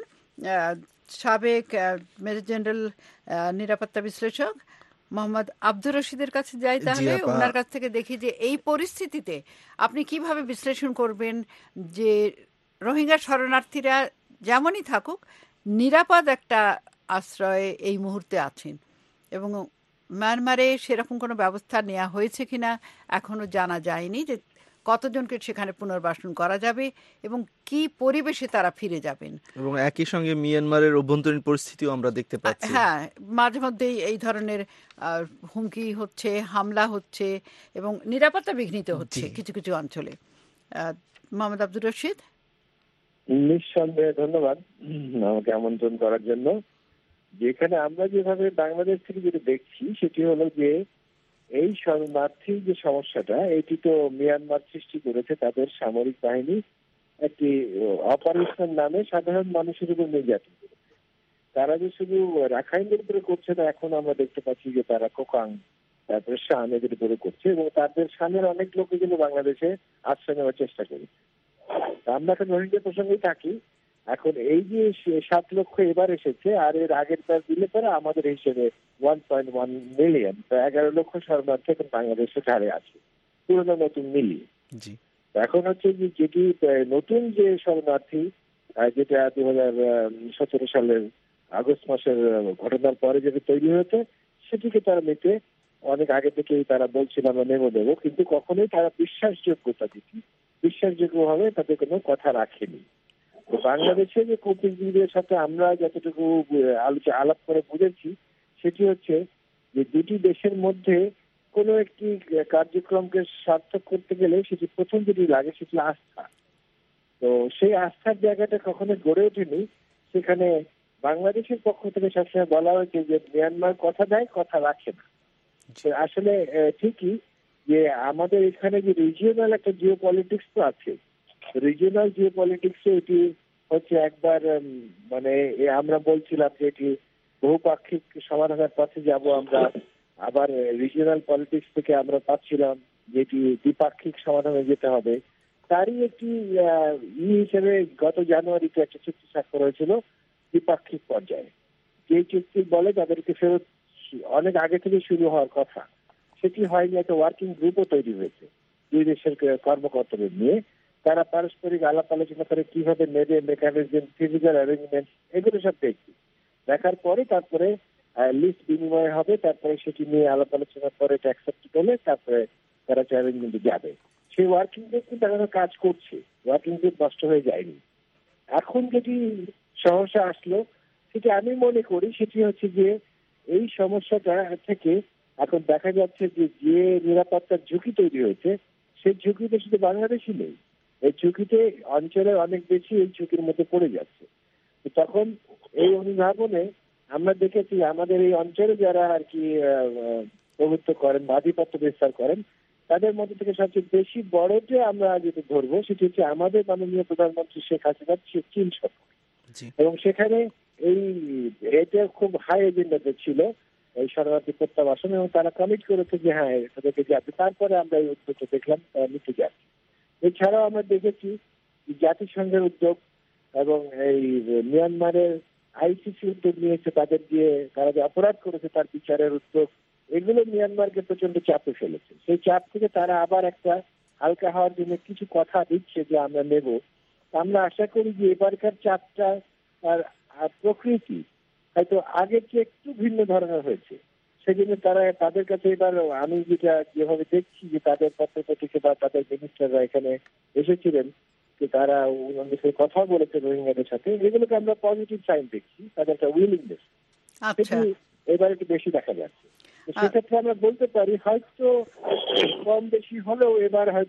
সাবেক মেজর জেনারেল নিরাপত্তা বিশ্লেষক মোহাম্মদ আব্দুর রশিদের কাছে যাই, তাহলে ওনার কাছ থেকে দেখি যে এই পরিস্থিতিতে আপনি কিভাবে বিশ্লেষণ করবেন যে রোহিঙ্গা শরণার্থীরা যেমনই থাকুক নিরাপদ একটা আশ্রয়ে এই মুহূর্তে আছেন, এবং মিয়ানমারে সেরকম কোনো ব্যবস্থা নেওয়া হয়েছে কিনা এখনো জানা যায়নি যে কতজনকে সেখানে পুনর্বাসন করা যাবে এবং কি পরিবেশে তারা ফিরে যাবেন। এবং একই সঙ্গে মিয়ানমারের অভ্যন্তরীণ পরিস্থিতিও আমরা দেখতে পাচ্ছি। হ্যাঁ, মাঝে মধ্যেই এই ধরনের হুমকি হচ্ছে, হামলা হচ্ছে এবং নিরাপত্তা বিঘ্নিত হচ্ছে কিছু কিছু অঞ্চলে। মোহাম্মদ আব্দুর রশিদ। নিঃসন্দেহে ধন্যবাদ আমাকে আমন্ত্রণ করার জন্য। যেখানে আমরা যেভাবে বাংলাদেশ থেকে যেটা দেখছি সেটি হলো যে এই শরণার্থী যে সমস্যাটা, এটি তো মিয়ানমার সৃষ্টি করেছে তাদের সামরিক বাহিনী একটি অপারেশন নামে সাধারণ মানুষের উপর নির্যাতন করেছে। তারা যে শুধু রাখাইনদের উপরে করছে না, এখন আমরা দেখতে পাচ্ছি যে তারা কোকাং, তারপরে শান এদের উপরে করছে এবং তাদের শানের অনেক লোকে কিন্তু বাংলাদেশে আশ্রয় নেওয়ার চেষ্টা করেছে। আমরা এখন রোহিঙ্গা প্রসঙ্গেই থাকি। এখন এই যে 7 লক্ষ এবার এসেছে, আর এর আগের বার দিলে পরে আমাদের হিসেবে 1.1 মিলিয়ন, 11 লক্ষ শরণার্থী এখন বাংলাদেশে ধারে আছে, পুরোনো নতুন মিলিয়ে। এখন হচ্ছে যে যেটি নতুন যে শরণার্থী, যেটা 2017 সালের আগস্ট মাসের ঘটনার পরে যেটা তৈরি হয়েছে, সেটিকে তারা নিতে অনেক আগে থেকেই তারা বলছিল আমরা নেবো, কিন্তু কখনোই তারা বিশ্বাসযোগ্যতা দিতে বিশ্বাসযোগ্যভাবে তাদের কোনো কথা রাখেনি। বাংলাদেশে যে কূটনীতিবিদদের সাথে আমরা যতটুকু আলাপ করে বুঝেছি সেটি হচ্ছে যে দুটি দেশের মধ্যে কোনো একটি কার্যক্রমকে সার্থক করতে গেলে সেটি প্রথম যেটি লাগে সেটি আস্থা। তো সেই আস্থার জায়গাটা কখনো গড়ে ওঠেনি। সেখানে বাংলাদেশের পক্ষ থেকে সবসময় বলা হয়েছে যে মিয়ানমার কথা দেয়, কথা রাখে না। আসলে ঠিকই যে আমাদের এখানে যে রিজিওনাল একটা জিও পলিটিক্স তো আছে, রিজিওনাল জিও পলিটিক্সে এটি হচ্ছে একবার মানে আমরা বলছিলাম যে এটি বহুপাক্ষিক সমাধানের পথে যাব আমরা, আবার রিজিওনাল পলিটিক্স থেকে আমরা পাচ্ছিলাম যেটি দ্বিপাক্ষিক সমাধানে যেতে হবে। তারই একটি হিসেবে গত জানুয়ারিতে একটা চুক্তি স্বাক্ষর হয়েছিল দ্বিপাক্ষিক পর্যায়ে, যে চুক্তি বলে তাদেরকে ফেরত অনেক আগে থেকে শুরু হওয়ার কথা, সেটি হয়নি। একটা ওয়ার্কিং গ্রুপও তৈরি হয়েছে দুই দেশের কর্মকর্তাদের নিয়ে, তারা পারস্পরিক আলাপ আলোচনা করে কিভাবে নেবে, মেকানিজম, ফিজিক্যাল অ্যারেঞ্জমেন্ট, এগুলো সব দেখছি। দেখার পরে তারপরে লিস্ট বিনিময় হবে, তারপরে সেটি নিয়ে আলাপ আলোচনার পরে এটা অ্যাকসেপ্ট হলে তারপরে তারা অ্যারেঞ্জমেন্টে যাবে। সেই ওয়ার্কিং গ্রুপ কিন্তু এখন কাজ করছে, ওয়ার্কিং গ্রুপ নষ্ট হয়ে যায়নি। এখন যেটি সমস্যা আসলো সেটি আমি মনে করি সেটি হচ্ছে যে এই সমস্যাটা থেকে এখন দেখা যাচ্ছে যে নিরাপত্তার ঝুঁকি তৈরি হয়েছে, সেই ঝুঁকিতে শুধু বাংলাদেশই নেই, এই ঝুঁকিতে অঞ্চলের অনেক বেশি এই ঝুঁকির মধ্যে পড়ে যাচ্ছে। তখন এই অনুধাবনে আমরা দেখেছি আমাদের এই অঞ্চলে যারা আর কি প্রভুত্ব করেন, আধিপত্য বিস্তার করেন, তাদের মধ্যে থেকে সবচেয়ে বেশি বড় যে আমরা যেটা ধরবো সেটি হচ্ছে আমাদের মাননীয় প্রধানমন্ত্রী শেখ হাসিনার চীন সফর। এবং সেখানে এটা খুব হাই এজেন্ডাতে ছিল এই শরণার্থী প্রত্যাবাসন, এবং তারা কমিট করেছে যে হ্যাঁ তাদেরকে যাবে। তারপরে আমরা এই উদ্যোগটা দেখলাম তারা নিতে যাচ্ছে। এছাড়াও আমরা দেখেছি জাতিসংঘের উদ্যোগ এবং এই মিয়ানমারের আইসিসি উদ্যোগ নিয়েছে, তাদের দিয়ে তারা যে অপরাধ করেছে তার বিচারের উদ্যোগ, এগুলো মিয়ানমারকে প্রচন্ড চাপে ফেলেছে। সেই চাপ থেকে তারা আবার একটা হালকা হওয়ার জন্য কিছু কথা দিচ্ছে যে আমরা নেব। আমরা আশা করি যে এবারকার চাপটা আর প্রকৃতি হয়তো আগের চেয়ে একটু ভিন্ন ধরনের হয়েছে। সেজন্য তারা তাদের কাছে এবার আমি যেভাবে দেখছি যে তাদের পত্রপত্রিকা বা তাদের মিনিস্টাররা এখানে এসেছিলেন, যে তারা ওনাদের কথা বলেছে রোহিঙ্গাদের সাথে, এগুলোকে আমরা পজিটিভ সাইন দেখছি, তাদের একটা উইলিংনেস এবার একটু বেশি দেখা যাচ্ছে। সেক্ষেত্রে আমরা বলতে পারি হয়তো কম বেশি হলেও এবার হয়তো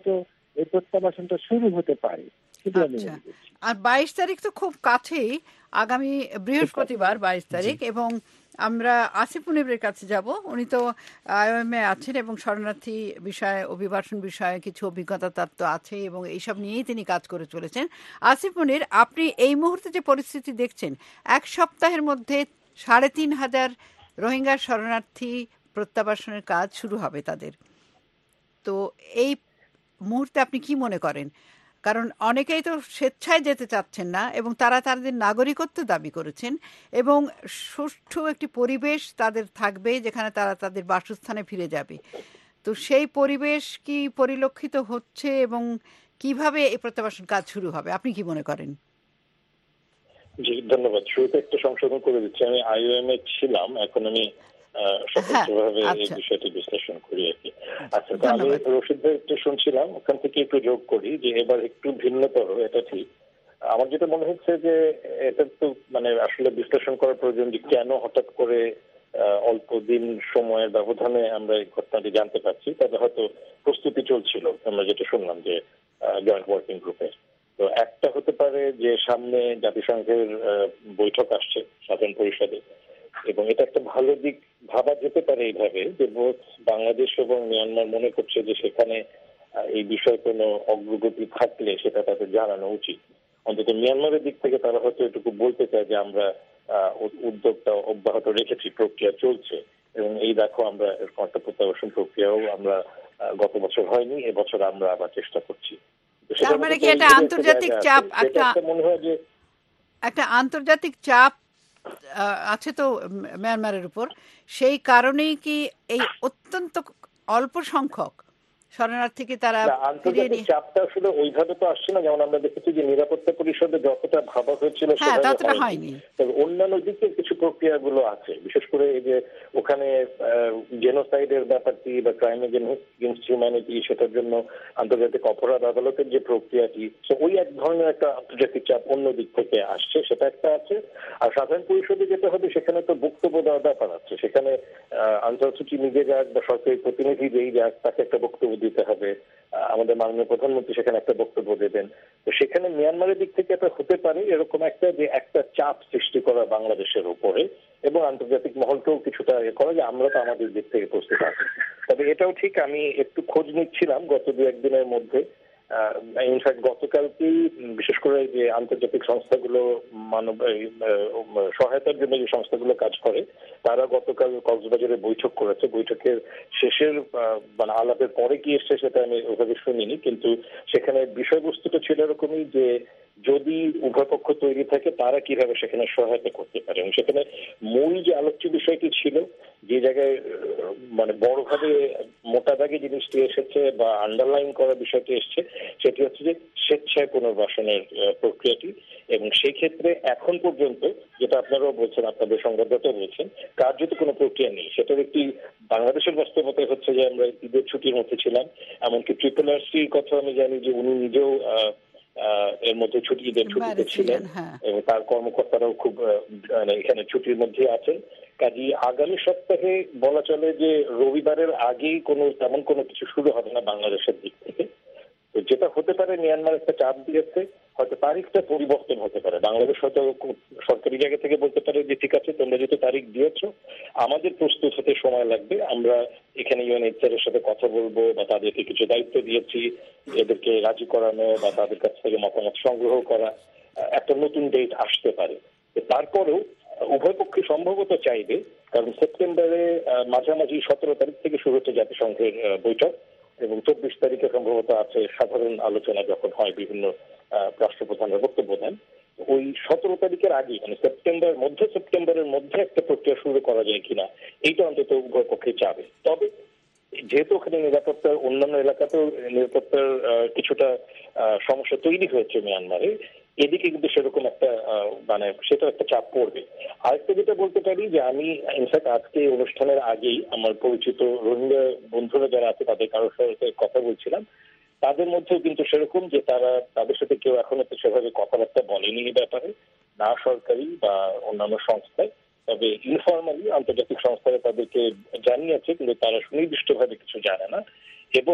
এই প্রত্যাবাসনটা শুরু হতে পারে, সেটা আমি আচ্ছা, মনে করছি। আর 22 তারিখ তো খুব কাছেই, আগামী বৃহস্পতিবার 22 তারিখ, এবং আমরা আসিফ মুনিবের কাছে যাব। উনি তো IOM এ আছেন এবং শরণার্থী বিষয়ে, অভিবাসন বিষয়ে কিছু অভিজ্ঞতা তার তো আছে এবং এইসব নিয়েই তিনি কাজ করে চলেছেন। আসিফ মুনির, আপনি এই মুহূর্তে যে পরিস্থিতি দেখছেন, এক সপ্তাহের মধ্যে 3,500 রোহিঙ্গা শরণার্থী প্রত্যাবাসনের কাজ শুরু হবে তাদের, তো এই মুহূর্তে আপনি কি মনে করেন? কারণ অনেকেই তো স্বেচ্ছায় যেতে চাচ্ছেন না এবং তারা তাদের নাগরিকত্ব দাবি করেছেন, এবং সুষ্ঠু একটি পরিবেশ তাদের থাকবে যেখানে তারা তাদের বাসস্থানে ফিরে যাবে। তো সেই পরিবেশ কি পরিলক্ষিত হচ্ছে এবং কিভাবে এই প্রত্যাবাসন কাজ শুরু হবে, আপনি কি মনে করেন? জি, ধন্যবাদ। শুরুতে একটা সংশোধন করে দিচ্ছি, আমি IOM এ ছিলাম, এখন আমি স্বতন্ত্রভাবে এই বিষয়টি বিশ্লেষণ করি আর কি। আচ্ছা, তো আমি রশিদ ভাই একটু শুনছিলাম, ওখান থেকে একটু যোগ করি যে এবার একটু ভিন্নতর, এটা ঠিক। আমার যেটা মনে হচ্ছে যে এটা তো মানে আসলে বিশ্লেষণ করার প্রয়োজন যে কেন হঠাৎ করে অল্প দিন সময়ের ব্যবধানে আমরা এই ঘটনাটি জানতে পারছি। তবে হয়তো প্রস্তুতি চলছিল, আমরা যেটা শুনলাম যে জয়েন্ট ওয়ার্কিং গ্রুপে। তো একটা হতে পারে যে সামনে জাতিসংঘের বৈঠক আসছে সাধারণ পরিষদে, এবং এটা একটা ভালো দিক ভাবা যেতে পারে এইভাবে যে বোধ বাংলাদেশ এবং মিয়ানমার মনে করছে যে সেখানে এই বিষয়ে কোনো অগ্রগতি থাকলে সেটা তাদের জানানো উচিত। অন্তত মিয়ানমারের দিক থেকে তারা হয়তো এটুকু বলতে চায় যে আমরা উদ্যোগটা অব্যাহত রেখেছি, প্রক্রিয়া চলছে, এবং এই দেখো আমরা এরকম একটা প্রত্যাবাসন প্রক্রিয়াও আমরা গত বছর হয়নি, এবছর আমরা আবার চেষ্টা করছি। তার মানে কি এটা আন্তর্জাতিক চাপ, একটা আন্তর্জাতিক চাপ আছে তো মিয়ানমারের উপর, সেই কারণেই কি এই অত্যন্ত অল্প সংখ্যক শরণার্থীকে তারা আন্তর্জাতিক চাপটা আসলে ওইভাবে তো আসছে না, যেমন আমরা দেখেছি যে নিরাপত্তা পরিষদে যতটা ভাবা হয়েছিল ততটা হয়নি। তবে অন্যান্য দিকে কিছু প্রক্রিয়াগুলো আছে, বিশেষ করে এই যে ওখানে জেনোসাইডের ব্যাপারটি বা ক্রাইম এগেইনস্ট হিউম্যানিটি, সেটার জন্য আন্তর্জাতিক অপরাধ আদালতের যে প্রক্রিয়াটি, ওই এক ধরনের একটা আন্তর্জাতিক চাপ অন্য দিক থেকে আসছে, সেটা একটা আছে। আর সাধারণ পরিষদে যেতে হবে, সেখানে তো বক্তব্য দেওয়ার ব্যাপার আছে, সেখানে আন্তর্জাতিক নিজে যাক বা সরকারি প্রতিনিধি যেই যাক তাকে একটা বক্তব্য দিতে হবে। আমাদের মাননীয় প্রধানমন্ত্রী সেখানে একটা বক্তব্য দেবেন। তো সেখানে মিয়ানমারের দিক থেকে এটা হতে পারে এরকম একটা যে একটা চাপ সৃষ্টি করা বাংলাদেশের উপরে, এবং আন্তর্জাতিক মহলকেও কিছুটা করা যে আমরা তো আমাদের দিক থেকে প্রস্তুত আছি। তবে এটাও ঠিক, আমি একটু খোঁজ নিচ্ছিলাম গত 2-1 দিনের মধ্যে, ইনফ্যাক্ট গতকালকেই বিশেষ করে যে আন্তর্জাতিক সংস্থাগুলো মানব সহায়তার জন্য যে সংস্থাগুলো কাজ করে, তারা গতকাল কক্সবাজারে বৈঠক করেছে। বৈঠকের শেষের মানে আলাপের পরে কি এসছে সেটা আমি ওভাবে শুনিনি, কিন্তু সেখানে বিষয়বস্তুটা ছিল এরকমই যে যদি উভয় পক্ষ তৈরি থাকে তারা কিভাবে সেখানে সহায়তা করতে পারে, এবং সেখানে মূল যে আলোচ্য বিষয়টি ছিল, যে জায়গায় মানে বড়ভাবে মোটা দাগে জিনিসটি এসেছে বা আন্ডারলাইন করা বিষয়টি এসছে, সেটি হচ্ছে যে স্বেচ্ছায় পুনর্বাসনের প্রক্রিয়াটি। এবং সেই ক্ষেত্রে এখন পর্যন্ত যেটা আপনারাও বলছেন, আপনাদের সংবাদদাতা বলছেন, কার্যত কোনো প্রক্রিয়া নেই। সেটার একটি বাংলাদেশের বাস্তবতা হচ্ছে যে আমরা ঈদের ছুটির মধ্যে ছিলাম, এমনকি RRRCর কথা আমি জানি যে উনি নিজেও এর মধ্যে ঈদের ছুটিতে ছিলেন, এবং তার কর্মকর্তারাও খুব মানে এখানে ছুটির মধ্যে আছেন। কাজী আগামী সপ্তাহে বলা চলে যে রবিবারের আগেই তেমন কোনো কিছু শুরু হবে না বাংলাদেশের দিক থেকে। তো যেটা হতে পারে, মিয়ানমার একটা চাপ দিয়েছে, হয়তো তারিখটা পরিবর্তন হতে পারে। বাংলাদেশ হয়তো সরকারি জায়গা থেকে বলতে পারে যে ঠিক আছে, তোমরা যেহেতু তারিখ দিয়েছো, আমাদের প্রস্তুত হতে সময় লাগবে, আমরা এখানে UNHCR এর সাথে কথা বলবো বা তাদেরকে কিছু দায়িত্ব দিয়েছি, এদেরকে রাজি করানো বা তাদের কাছ থেকে মতামত সংগ্রহ করা, একটা নতুন ডেট আসতে পারে। তারপরেও উভয় পক্ষে সম্ভবত চাইবে, কারণ সেপ্টেম্বরে মাঝামাঝি 17 তারিখ থেকে শুরু হচ্ছে জাতিসংঘের বৈঠক, এবং 24 তারিখে সম্ভবত আছে সাধারণ আলোচনা, যখন হয় বিভিন্ন রাষ্ট্রপ্রধানরা বক্তব্য দেন। ওই 17 তারিখের আগে, মানে সেপ্টেম্বরের মধ্যে একটা প্রক্রিয়া শুরু করা যায় কিনা, এইটা অন্তত উভয় পক্ষে চাবে। তবে যেহেতু ওখানে নিরাপত্তার, অন্যান্য এলাকাতেও নিরাপত্তার কিছুটা সমস্যা তৈরি হয়েছে মিয়ানমারে, এদিকে কিন্তু সেরকম একটা মানে সেটা একটা চাপ পড়বে। আরেকটা যেটা বলতে পারি যে আমি ইনফ্যাক্ট আজকে অনুষ্ঠানের আগেই আমার পরিচিত রোহিঙ্গা বন্ধুরা যারা আছে তাদের কারোর সাথে কথা বলছিলাম, তাদের মধ্যেও কিন্তু সেরকম যে তাদের সাথে কেউ এখনো তো সেভাবে কথাবার্তা বলেনি এই ব্যাপারে, না সরকারি বা অন্যান্য সংস্থায়। তবে ইনফরমালি আন্তর্জাতিক সংস্থায় তাদেরকে জানিয়েছে, কিন্তু তারা সুনির্দিষ্টভাবে কিছু জানে না। এবং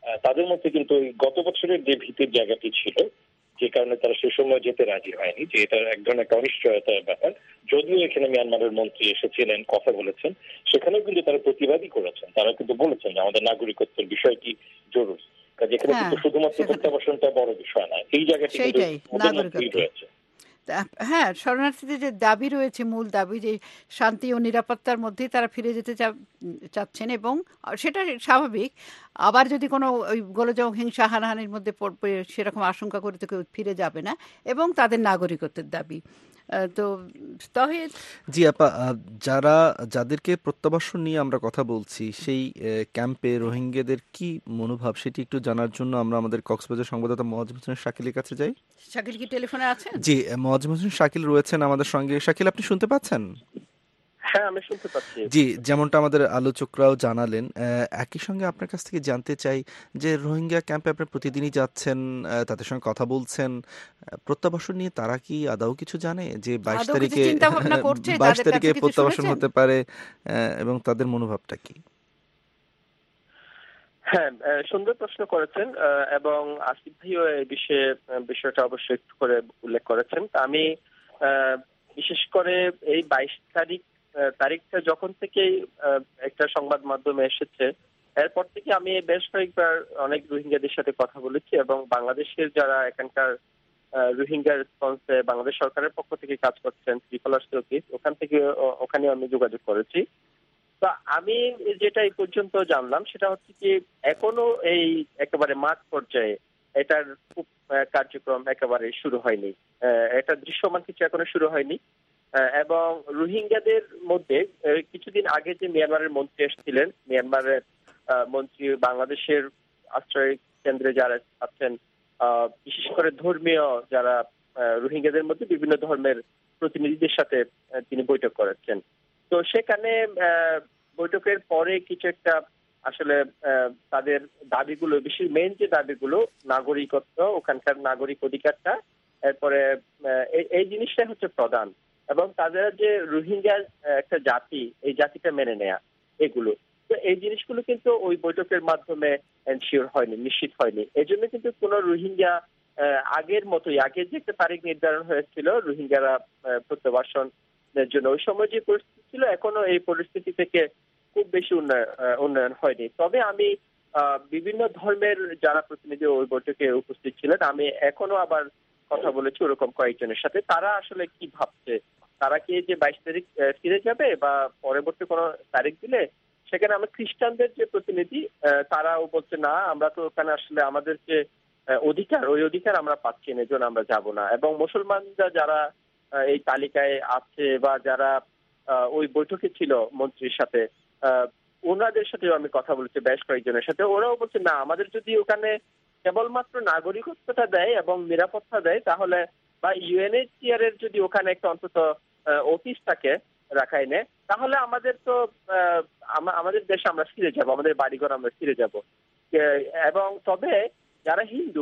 তাদের মধ্যে কিন্তু ওই গত বছরের যে ভীতির জায়গাটি ছিল, যে কারণে তারা সে সময় যেতে রাজি হয়নি, যে এটা এক ধরনের একটা অনিশ্চয়তার ব্যাপার। যদিও এখানে মিয়ানমারের মন্ত্রী এসেছিলেন, কথা বলেছেন, সেখানেও কিন্তু তারা প্রতিবাদী করেছেন। তারা কিন্তু বলেছেন যে আমাদের নাগরিকত্বের বিষয়টি জরুরি, যেখানে কিন্তু শুধুমাত্র প্রত্যাবাসনটা বড় বিষয় না, এই জায়গাটি কিন্তু রয়েছে। হ্যাঁ, শরণার্থীদের যে দাবি রয়েছে, মূল দাবি যে শান্তি ও নিরাপত্তার মধ্যেই তারা ফিরে যেতে চাচ্ছেন, এবং সেটা স্বাভাবিক। আবার যদি কোনো ওই গোলযোগ হিংসা হানাহানির মধ্যে পড়বে সেরকম আশঙ্কা করে তো কেউ ফিরে যাবে না, এবং তাদের নাগরিকত্বের দাবি। তো তহিদ জি আপা, যাদেরকে প্রত্যাবাসন নিয়ে আমরা কথা বলছি, সেই ক্যাম্পে রোহিঙ্গাদের কি মনোভাব সেটি একটু জানার জন্য আমরা আমাদের কক্সবাজার সংবাদদাতা মোয়াজ্জেম হোসেন শাকিলের কাছে যাই। শাকিল কি টেলিফোনে আছেন? জি, মোয়াজ্জেম হোসেন শাকিল রয়েছেন আমাদের সঙ্গে। শাকিল, আপনি শুনতে পাচ্ছেন? হ্যাঁ, আমি শুনতে পাচ্ছি। জি, যেমনটা আমাদের আলোচকরাও জানালেন, একই সঙ্গে আপনার কাছ থেকে জানতে চাই যে রোহিঙ্গা ক্যাম্পে আপনি প্রতিদিনই যাচ্ছেন, তাদের সঙ্গে কথা বলছেন, প্রত্যাবাসন নিয়ে তারা কি আদৌ কিছু জানে যে 22 তারিখে প্রত্যাবাসন হতে পারে, এবং তাদের মনোভাবটা কি? হ্যাঁ, সুন্দর প্রশ্ন করেছেন, এবং আসিফ ভাইও এই বিষয়টা অবশ্যই একটু করে উল্লেখ করেছেন। আমি বিশেষ করে এই 22 তারিখটা যখন থেকেই একটা সংবাদ মাধ্যমে এসেছে, এরপর থেকে আমি বেশ কয়েকবার অনেক রোহিঙ্গাদের সাথে কথা বলেছি, এবং বাংলাদেশের যারা এখানকার রোহিঙ্গা রেসপন্সে বাংলাদেশ সরকারের পক্ষ থেকে কাজ করছেন, ত্রিপলার্স অফিস, ওখানে আমি যোগাযোগ করেছি। তো আমি যেটা এই পর্যন্ত জানলাম সেটা হচ্ছে কি, এখনো এই একেবারে মাঠ পর্যায়ে এটার কার্যক্রম একেবারে শুরু হয়নি, এটা দৃশ্যমান কিছু এখনো শুরু হয়নি। এবং রোহিঙ্গাদের মধ্যে কিছুদিন আগে যে মিয়ানমারের মন্ত্রী এসেছিলেন, মিয়ানমারের মন্ত্রী বাংলাদেশের আশ্রয় কেন্দ্রে যারা আছেন, বিশেষ করে ধর্মীয় যারা রোহিঙ্গাদের মধ্যে বিভিন্ন ধর্মের প্রতিনিধিদের সাথে তিনি বৈঠক করেছেন। তো সেখানে বৈঠকের পরে কিছু একটা আসলে তাদের দাবিগুলো, বিশেষ মেইন যে দাবিগুলো, নাগরিকত্ব, ওখানকার নাগরিক অধিকারটা, এরপরে এই জিনিসটা হচ্ছে প্রধান, এবং তাদের যে রোহিঙ্গা একটা জাতি, এই জাতিটা মেনে নেয়া, এগুলো। তো এই জিনিসগুলো কিন্তু ওই বৈঠকের মাধ্যমে এনশিওর হয়নি, নিশ্চিত হয়নি। এই জন্য কিন্তু কোন রোহিঙ্গা আগের মতোই, আগের যে একটা তারিখ নির্ধারণ হয়েছিল রোহিঙ্গারা প্রত্যাবাসনের জন্য, ওই সময় যে পরিস্থিতি ছিল, এখনো এই পরিস্থিতি থেকে খুব বেশি উন্নয়ন হয়নি। তবে আমি বিভিন্ন ধর্মের যারা প্রতিনিধি ওই বৈঠকে উপস্থিত ছিলেন, আমি এখনো আবার কথা বলেছি ওরকম কয়েকজনের সাথে। তারা আসলে কি ভাবছে, তারা কি যে 22 তারিখ ফিরে যাবে বা পরবর্তী কোনো তারিখ দিলে, সেখানে আমি খ্রিস্টানদের যে প্রতিনিধি, তারাও বলছে না, আমরা তো ওখানে আসলে আমাদের যে অধিকার, ওই অধিকার আমরা পাচ্ছি না, এজন্য আমরা যাব না। এবং মুসলমানরা যারা এই তালিকায় আছে বা যারা ওই বৈঠকে ছিল মন্ত্রীর সাথে, ওনাদের সাথেও আমি কথা বলেছি বেশ কয়েকজনের সাথে। ওরাও বলছে না, আমাদের যদি ওখানে কেবলমাত্র নাগরিকত্বটা দেয় এবং নিরাপত্তা দেয়, তাহলে বা ইউএনএইচসিআর এর যদি ওখানে একটা অন্তত অফিস থাকে রাখাইনে, তাহলে আমাদের তো আমাদের দেশে আমরা ফিরে যাব, আমাদের বাড়িঘর আমরা ফিরে যাব। এবং তবে যারা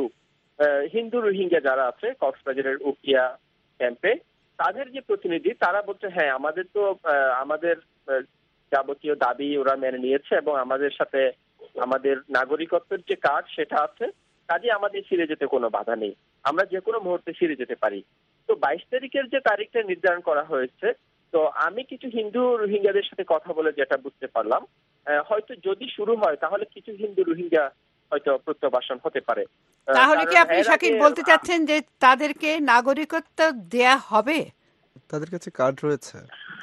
হিন্দু রোহিঙ্গা যারা আছে কক্সবাজারের উকিয়া ক্যাম্পে, তাদের যে প্রতিনিধি, তারা বলছে হ্যাঁ, আমাদের তো আমাদের যাবতীয় দাবি ওরা মেনে নিয়েছে, এবং আমাদের সাথে আমাদের নাগরিকত্বের যে কার্ড সেটা আছে, কাজে আমাদের ফিরে যেতে কোনো বাধা নেই, আমরা যে কোনো মুহূর্তে ফিরে যেতে পারি। তো 22 তারিখের যে তারিখটা নির্ধারণ করা হয়েছে, তো আমি কিছু হিন্দু রোহিঙ্গাদের সাথে কথা বলে যেটা বুঝতে পারলাম, হয়তো যদি শুরু হয় তাহলে কিছু হিন্দু রোহিঙ্গা হয়তো প্রত্যাবাসন হতে পারে। তাহলে কি আপনি শাকিল বলতে চাচ্ছেন যে তাদেরকে নাগরিকত্ব দেয়া হবে? তাদের কাছে কার্ড রয়েছে,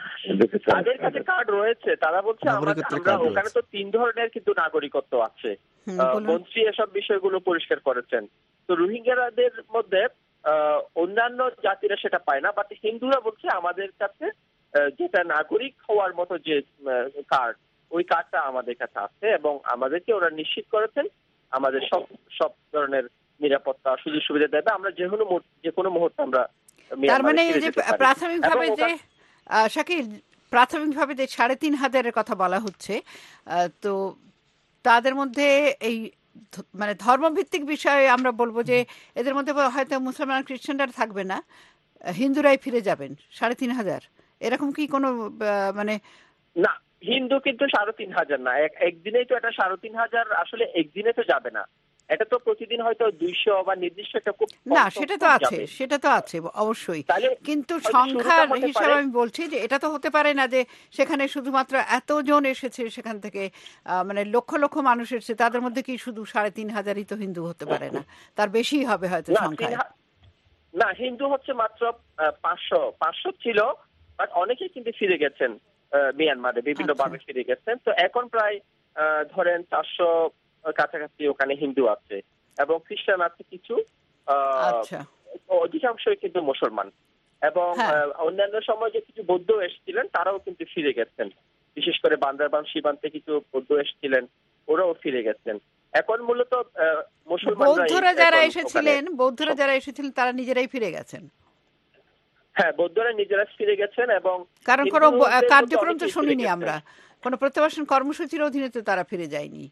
তাদের কাছে কার্ড রয়েছে, তারা বলছে আমরা ওখানে তো 3 ধরনের কিন্তু নাগরিকত্ব আছে, মন্ত্রী এসব বিষয়গুলো পরিষ্কার করেছেন। তো রোহিঙ্গাদের মধ্যে অন্যান্য জাতিরা সেটা পায় না, বাট হিন্দুরা বলছে আমাদের কাছে যেটা নাগরিক হওয়ার মতো যে কার্ড, ওই কার্ডটা আমাদের কাছে আছে, এবং আমাদেরকে ওরা নিশ্চিত করেছেন আমাদের সব ধরনের নিরাপত্তা সুযোগ সুবিধা দেবে, আমরা যে কোনো মুহূর্তে আমরা। তার মানে এই যে প্রাথমিকভাবে যে শাকিল, প্রাথমিকভাবে যে 3,500-এর কথা বলা হচ্ছে, তো তাদের মধ্যে এই মানে ধর্মভিত্তিক বিষয়ে আমরা বলবো যে এদের মধ্যে হয়তো মুসলমান খ্রিস্টানরা থাকবে না, হিন্দুরাই ফিরে যাবেন 3,500, এরকম কি কোনো মানে? না, হিন্দু কিন্তু 3,500 না, একদিনেই তো এটা 3,500 আসলে একদিনে তো যাবে না, এটা তো প্রতিদিন হয়তো 200 বা নির্দিষ্ট একটা খুব না, সেটা তো আছে অবশ্যই, কিন্তু সংখ্যার হিসাবে আমি বলছি যে এটা তো হতে পারে না যে সেখানে শুধুমাত্র এতজন এসেছে, সেখান থেকে মানে লক্ষ লক্ষ মানুষ এসেছে, তাদের মধ্যে কি শুধু 3,500ই তো হিন্দু হতে পারে না, তার বেশি হবে হয়তো সংখ্যায়। না, হিন্দু হচ্ছে মাত্র 500 ছিল, বাট অনেকেই কিন্তু ফিরে গেছেন মিয়ানমারে, বিভিন্ন ভাবে ফিরে গেছেন। তো এখন প্রায় ধরেন 400 কাছাকাছি ওখানে হিন্দু আছে এবং খ্রিস্টান আছে কিছু, অধিকাংশই কিন্তু মুসলমান, এবং অন্যান্য সময় যে কিছু বৌদ্ধ এসেছিলেন তারাও কিন্তু ফিরে গেছেন, বিশেষ করে বান্দারবান সীমান্তে কিছু বৌদ্ধ এসেছিলেন, ওরাও ফিরে গেছেন। এখন মূলত বৌদ্ধরা যারা এসেছিলেন তারা নিজেরাই ফিরে গেছেন। হ্যাঁ, বৌদ্ধরা নিজেরা ফিরে গেছেন, এবং কারণ কোনো কার্যক্রম তো শুনিনি আমরা, কোনো প্রত্যাবাসন কর্মসূচির অধীনে তো তারা ফিরে যায়নি।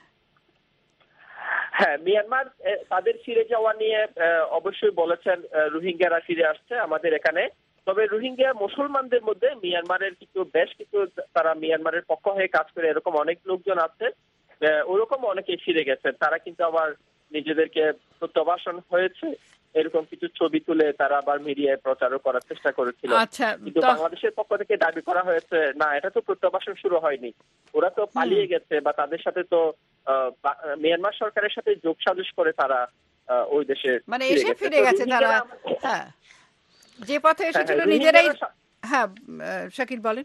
হ্যাঁ, মিয়ানমার তাদের ফিরে যাওয়া নিয়ে অবশ্যই বলেছেন রোহিঙ্গারা ফিরে আসছে আমাদের এখানে, তবে রোহিঙ্গা মুসলমানদের মধ্যে মিয়ানমারের বেশ কিছু তারা মিয়ানমারের পক্ষ হয়ে কাজ করে এরকম অনেক লোকজন আছে, ওরকম অনেকে ফিরে গেছেন, তারা কিন্তু আবার নিজেদেরকে প্রত্যাবাসন হয়েছে এরকম কিছু ছবি তুলে তারা আবার মিডিয়ায় প্রচারও করার চেষ্টা করেছিল। কিন্তু বাংলাদেশের পক্ষ থেকে দাবি করা হয়েছে না, এটা তো প্রত্যাবাসন শুরু হয়নি, ওরা তো পালিয়ে গেছে, বা তাদের সাথে তো মিয়ানমার সরকারের সাথে যোগ সাজশ করে তারা ওই দেশে মানে এসে ফিরে গেছে তারা। হ্যাঁ, যে পথে এসেছিল নিজেরাই। হ্যাঁ, শাকিল বলেন।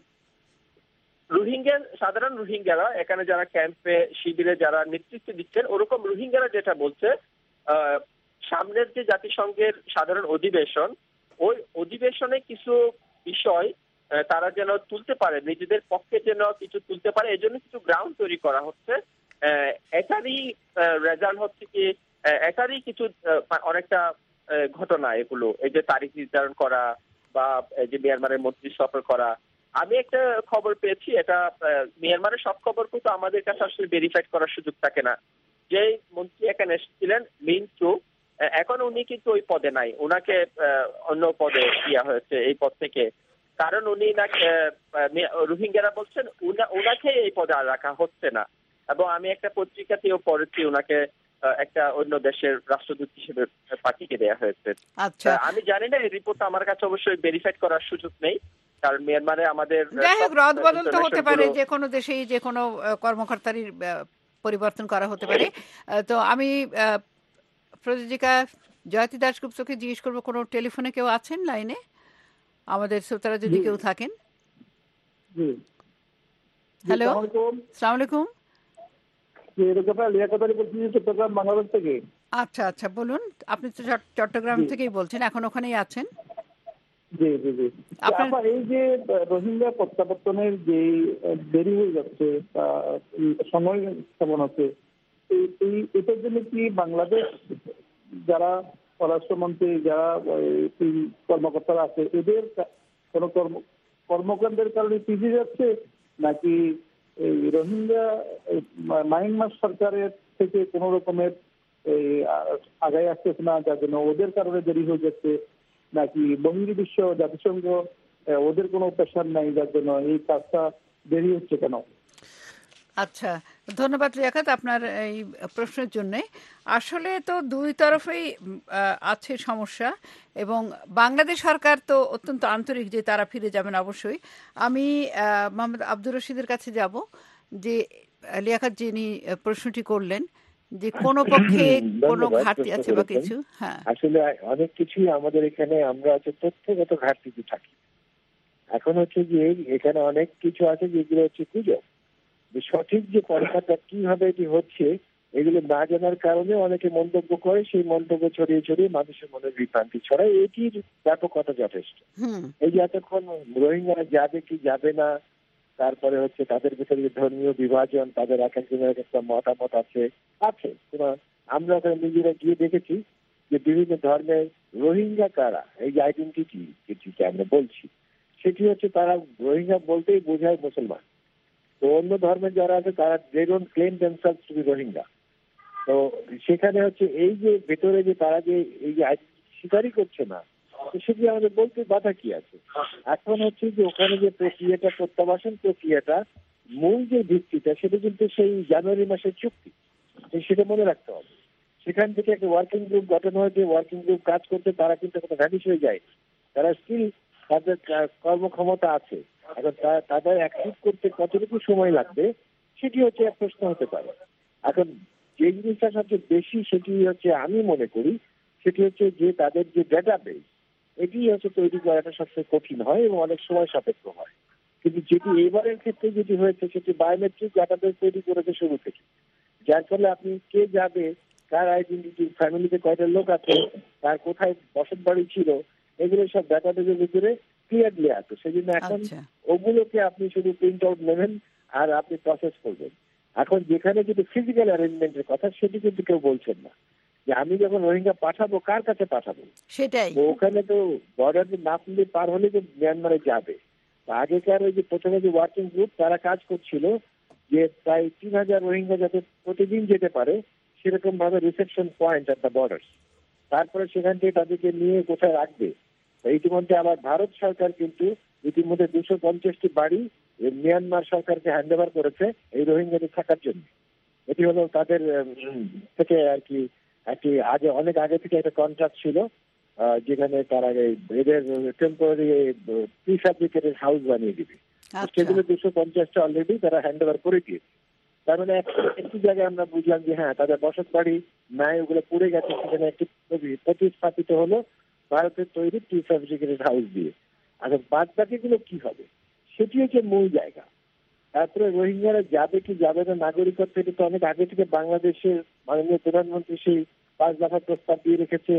সাধারণ রোহিঙ্গারা এখানে যারা ক্যাম্পে শিবিরে যারা নেতৃত্ব দিচ্ছেন, ওরকম রোহিঙ্গারা যেটা বলছে সামনের যে জাতিসংঘের সাধারণ অধিবেশন, ওই অধিবেশনে কিছু বিষয় তারা যেন তুলতে পারে, নিজেদের পক্ষে যেন কিছু তুলতে পারে, এই জন্য কিছু গ্রাউন্ড তৈরি করা হচ্ছে। এটারই রেজাল্ট হচ্ছে কি, এটারই কিছু অনেকটা ঘটনা এগুলো, এই যে তারিখ নির্ধারণ করা বা এই যে মিয়ানমারের মন্ত্রী সফর করা। আমি একটা খবর পেয়েছি, এটা মিয়ানমারের সব খবর কিন্তু আমাদের কাছে আসলে ভেরিফাইড করার সুযোগ থাকে না। যে মন্ত্রী এখানে এসেছিলেন মিনচু, এখন উনি কিন্তু ওই পদে নাই, ওনাকে অন্য পদে দেওয়া হয়েছে এই পদ থেকে, কারণ উনি রোহিঙ্গারা বলছেন উনাকে এই পদে আর রাখা হচ্ছে না। এবং আমি একটা পত্রিকাতেও পড়েছি ওনাকে একটা অন্য দেশের রাষ্ট্রদূত হিসেবে পাঠিয়ে দেওয়া হয়েছে। আচ্ছা, আমি জানি না, এই রিপোর্ট আমার কাছে অবশ্যই ভেরিফাইড করার সুযোগ নেই, কারণ মিয়ানমারে আমাদের রদ বদল তো হতে পারে, যে কোনো দেশেই যে কোনো কর্মকর্তারই পরিবর্তন করা হতে পারে। তো আমি প্রযোজিকা জয়তী দাশগুপ্তকে জিজ্ঞেস করবো, কোনো টেলিফোনে কেউ আছেন লাইনে আমাদের শ্রোতারা যদি কেউ থাকেন? হ্যালো, আসসালামু আলাইকুম। চট্টগ্রাম বাংলাদেশ থেকে। আচ্ছা আচ্ছা, বলুন, আপনি তো চট্টগ্রাম থেকেই বলছেন, এখন ওখানেই আছেন? জি জি জি। এই যে রোহিঙ্গা প্রত্যাবর্তনের যে দেরি হয়ে যাচ্ছে, সময় কেমন আছে, এটার জন্য কি বাংলাদেশ যারা পররাষ্ট্রমন্ত্রী, যারা কর্মকর্তারা আছে, এদের কোনো কর্মকাণ্ডের কারণে পিছিয়ে যাচ্ছে, নাকি এই রোহিঙ্গা মায়ানমার সরকারের থেকে কোনো রকমের আগায় আসতেছে না, যার জন্য ওদের কারণে দেরি হয়ে যাচ্ছে, নাকি বহির্বিশ্ব জাতিসংঘ ওদের কোনো প্রেশার নাই যার জন্য এই কাজটা দেরি হচ্ছে কেন? আচ্ছা, ধন্যবাদ লিয়াকত আপনার এই প্রশ্নের জন্য। আসলে তো দুই তরফেই আছে সমস্যা, এবং বাংলাদেশ সরকার তো অত্যন্ত আন্তরিক যে তারা ফিরে যাবেন অবশ্যই। আমি মোহাম্মদ আব্দুর রশিদের কাছে যাব, যে লিয়াকত যিনি প্রশ্নটি করলেন যে কোন পক্ষে কোনো ঘাটতি আছে বা কিছু। হ্যাঁ, আসলে অনেক কিছুই আমাদের এখানে আমরা তথ্যগত ঘাটতিতে থাকি। এখন হচ্ছে যে এখানে অনেক কিছু আছে যেগুলো হচ্ছে গুজব, সঠিক যে পরীক্ষাটা কিভাবে এটি হচ্ছে এগুলো না জানার কারণে অনেকে মন্তব্য করে, সেই মন্তব্য ছড়িয়ে ছড়িয়ে মানুষের মনে বিভ্রান্তি ছড়ায়, এটির ব্যাপকতা যথেষ্ট। এই যে এতক্ষণ রোহিঙ্গারা যাবে কি যাবে না, তারপরে হচ্ছে তাদের ভিতরে ধর্মীয় বিভাজন, তাদের এক একজনের একটা মতামত আছে। আমরা ওখানে নিজেরা গিয়ে দেখেছি যে বিভিন্ন ধর্মের রোহিঙ্গা কারা, এই যে আইডেন্টিটি যেটিকে আমরা বলছি, সেটি হচ্ছে তারা রোহিঙ্গা বলতেই বোঝায় মুসলমান। তো অন্য ধর্মের যারা আছে তারা they don't claim themselves to be Rohingya. তো সেখানে হচ্ছে এই যে ভেতরে যে তারা যে এই যে স্বীকারই করছে না, সেটি আমাদের বলতে বাধা কি আছে? এখন হচ্ছে যে ওখানে যে প্রক্রিয়াটা, প্রত্যাবাসন প্রক্রিয়াটা মূল যে ভিত্তিটা সেটা কিন্তু সেই জানুয়ারি মাসের চুক্তি, সেটা মনে রাখতে হবে। সেখান থেকে একটা ওয়ার্কিং গ্রুপ গঠন হয়েছে, ওয়ার্কিং গ্রুপ কাজ করতে, তারা কিন্তু কোনো ভ্যানিশ হয়ে যায়, তারা স্টিল তাদের কর্মক্ষমতা আছে। এখন তাদের অ্যাক্টিভ করতে কতটুকু সময় লাগবে সেটি হচ্ছে এক প্রশ্ন হতে পারে। এখন যে জিনিসটা সবচেয়ে বেশি সেটি হচ্ছে আমি মনে করি সেটি হচ্ছে যে তাদের যে ডেটাবেস, এটি হচ্ছে তৈরি করাটা সবচেয়ে কঠিন হয় এবং অনেক সময় সাপেক্ষ হয়। কিন্তু যেটি এবারের ক্ষেত্রে যেটি হয়েছে সেটি বায়োমেট্রিক ডেটাবেস তৈরি করেছে শুরু থেকে, যার ফলে আপনি কে যাবে, কার আইডেন্টিটি, ফ্যামিলিতে কয়টা লোক আছে, তার কোথায় বসত বাড়ি ছিল, এগুলো সব ডেটাবেসের ভিতরে ক্লিয়ারলি আছে। সেই জন্য এখন ওগুলোকে আপনি শুধু প্রিন্ট আউট নেবেন আর আপনি প্রসেস করবেন। এখন যেখানে যদি ফিজিক্যাল অ্যারেঞ্জমেন্টের কথা সেটি কিন্তু কেউ বলছেন না, যে আমি যখন রোহিঙ্গা পাঠাবো কার কাছে পাঠাবো, সেটাই। ওখানে তো বর্ডার না পেলে পার হলে তো মিয়ানমারে যাবে। আগেকার ওই যে প্রথমে যে ওয়ার্কিং গ্রুপ তারা কাজ করছিল যে প্রায় 3,000 রোহিঙ্গা যাতে প্রতিদিন যেতে পারে সেরকম ভাবে reception point at the border, তারপরে সেখান থেকে তাদেরকে নিয়ে কোথায় রাখবে। ইতিমধ্যে আবার ভারত সরকার কিন্তু ইতিমধ্যে 250টি বাড়ি মিয়ানমার সরকারকে হ্যান্ড ওভার করেছে এই রোহিঙ্গাদের থাকার জন্য। এটি হলো তাদের থেকে আর কি একটি অনেক আগে থেকে একটা কন্ট্রাক্ট ছিল, যেখানে তারা এদের টেম্পোরারি প্রিফ্যাব্রিকেটেড হাউস বানিয়ে দিবে। সেগুলো 250টা অলরেডি তারা হ্যান্ড ওভার করে দিয়েছে। তার মানে একটি জায়গায় আমরা বুঝলাম যে হ্যাঁ তাদের বসত বাড়ি নাই, ওগুলো পড়ে গেছে, সেখানে একটি প্রতিস্থাপিত হলো ভারতের তৈরি প্রিফ্যাব্রিকেটেড হাউস দিয়ে। আচ্ছা, বাদ বাকিগুলো কি হবে সেটি হচ্ছে মূল জায়গা। তারপরে রোহিঙ্গারা যাবে কি যাবে না, নাগরিকত্ব, এটা তো অনেক আগে থেকে বাংলাদেশের মাননীয় প্রধানমন্ত্রী সেই 5 দফা প্রস্তাব দিয়ে রেখেছে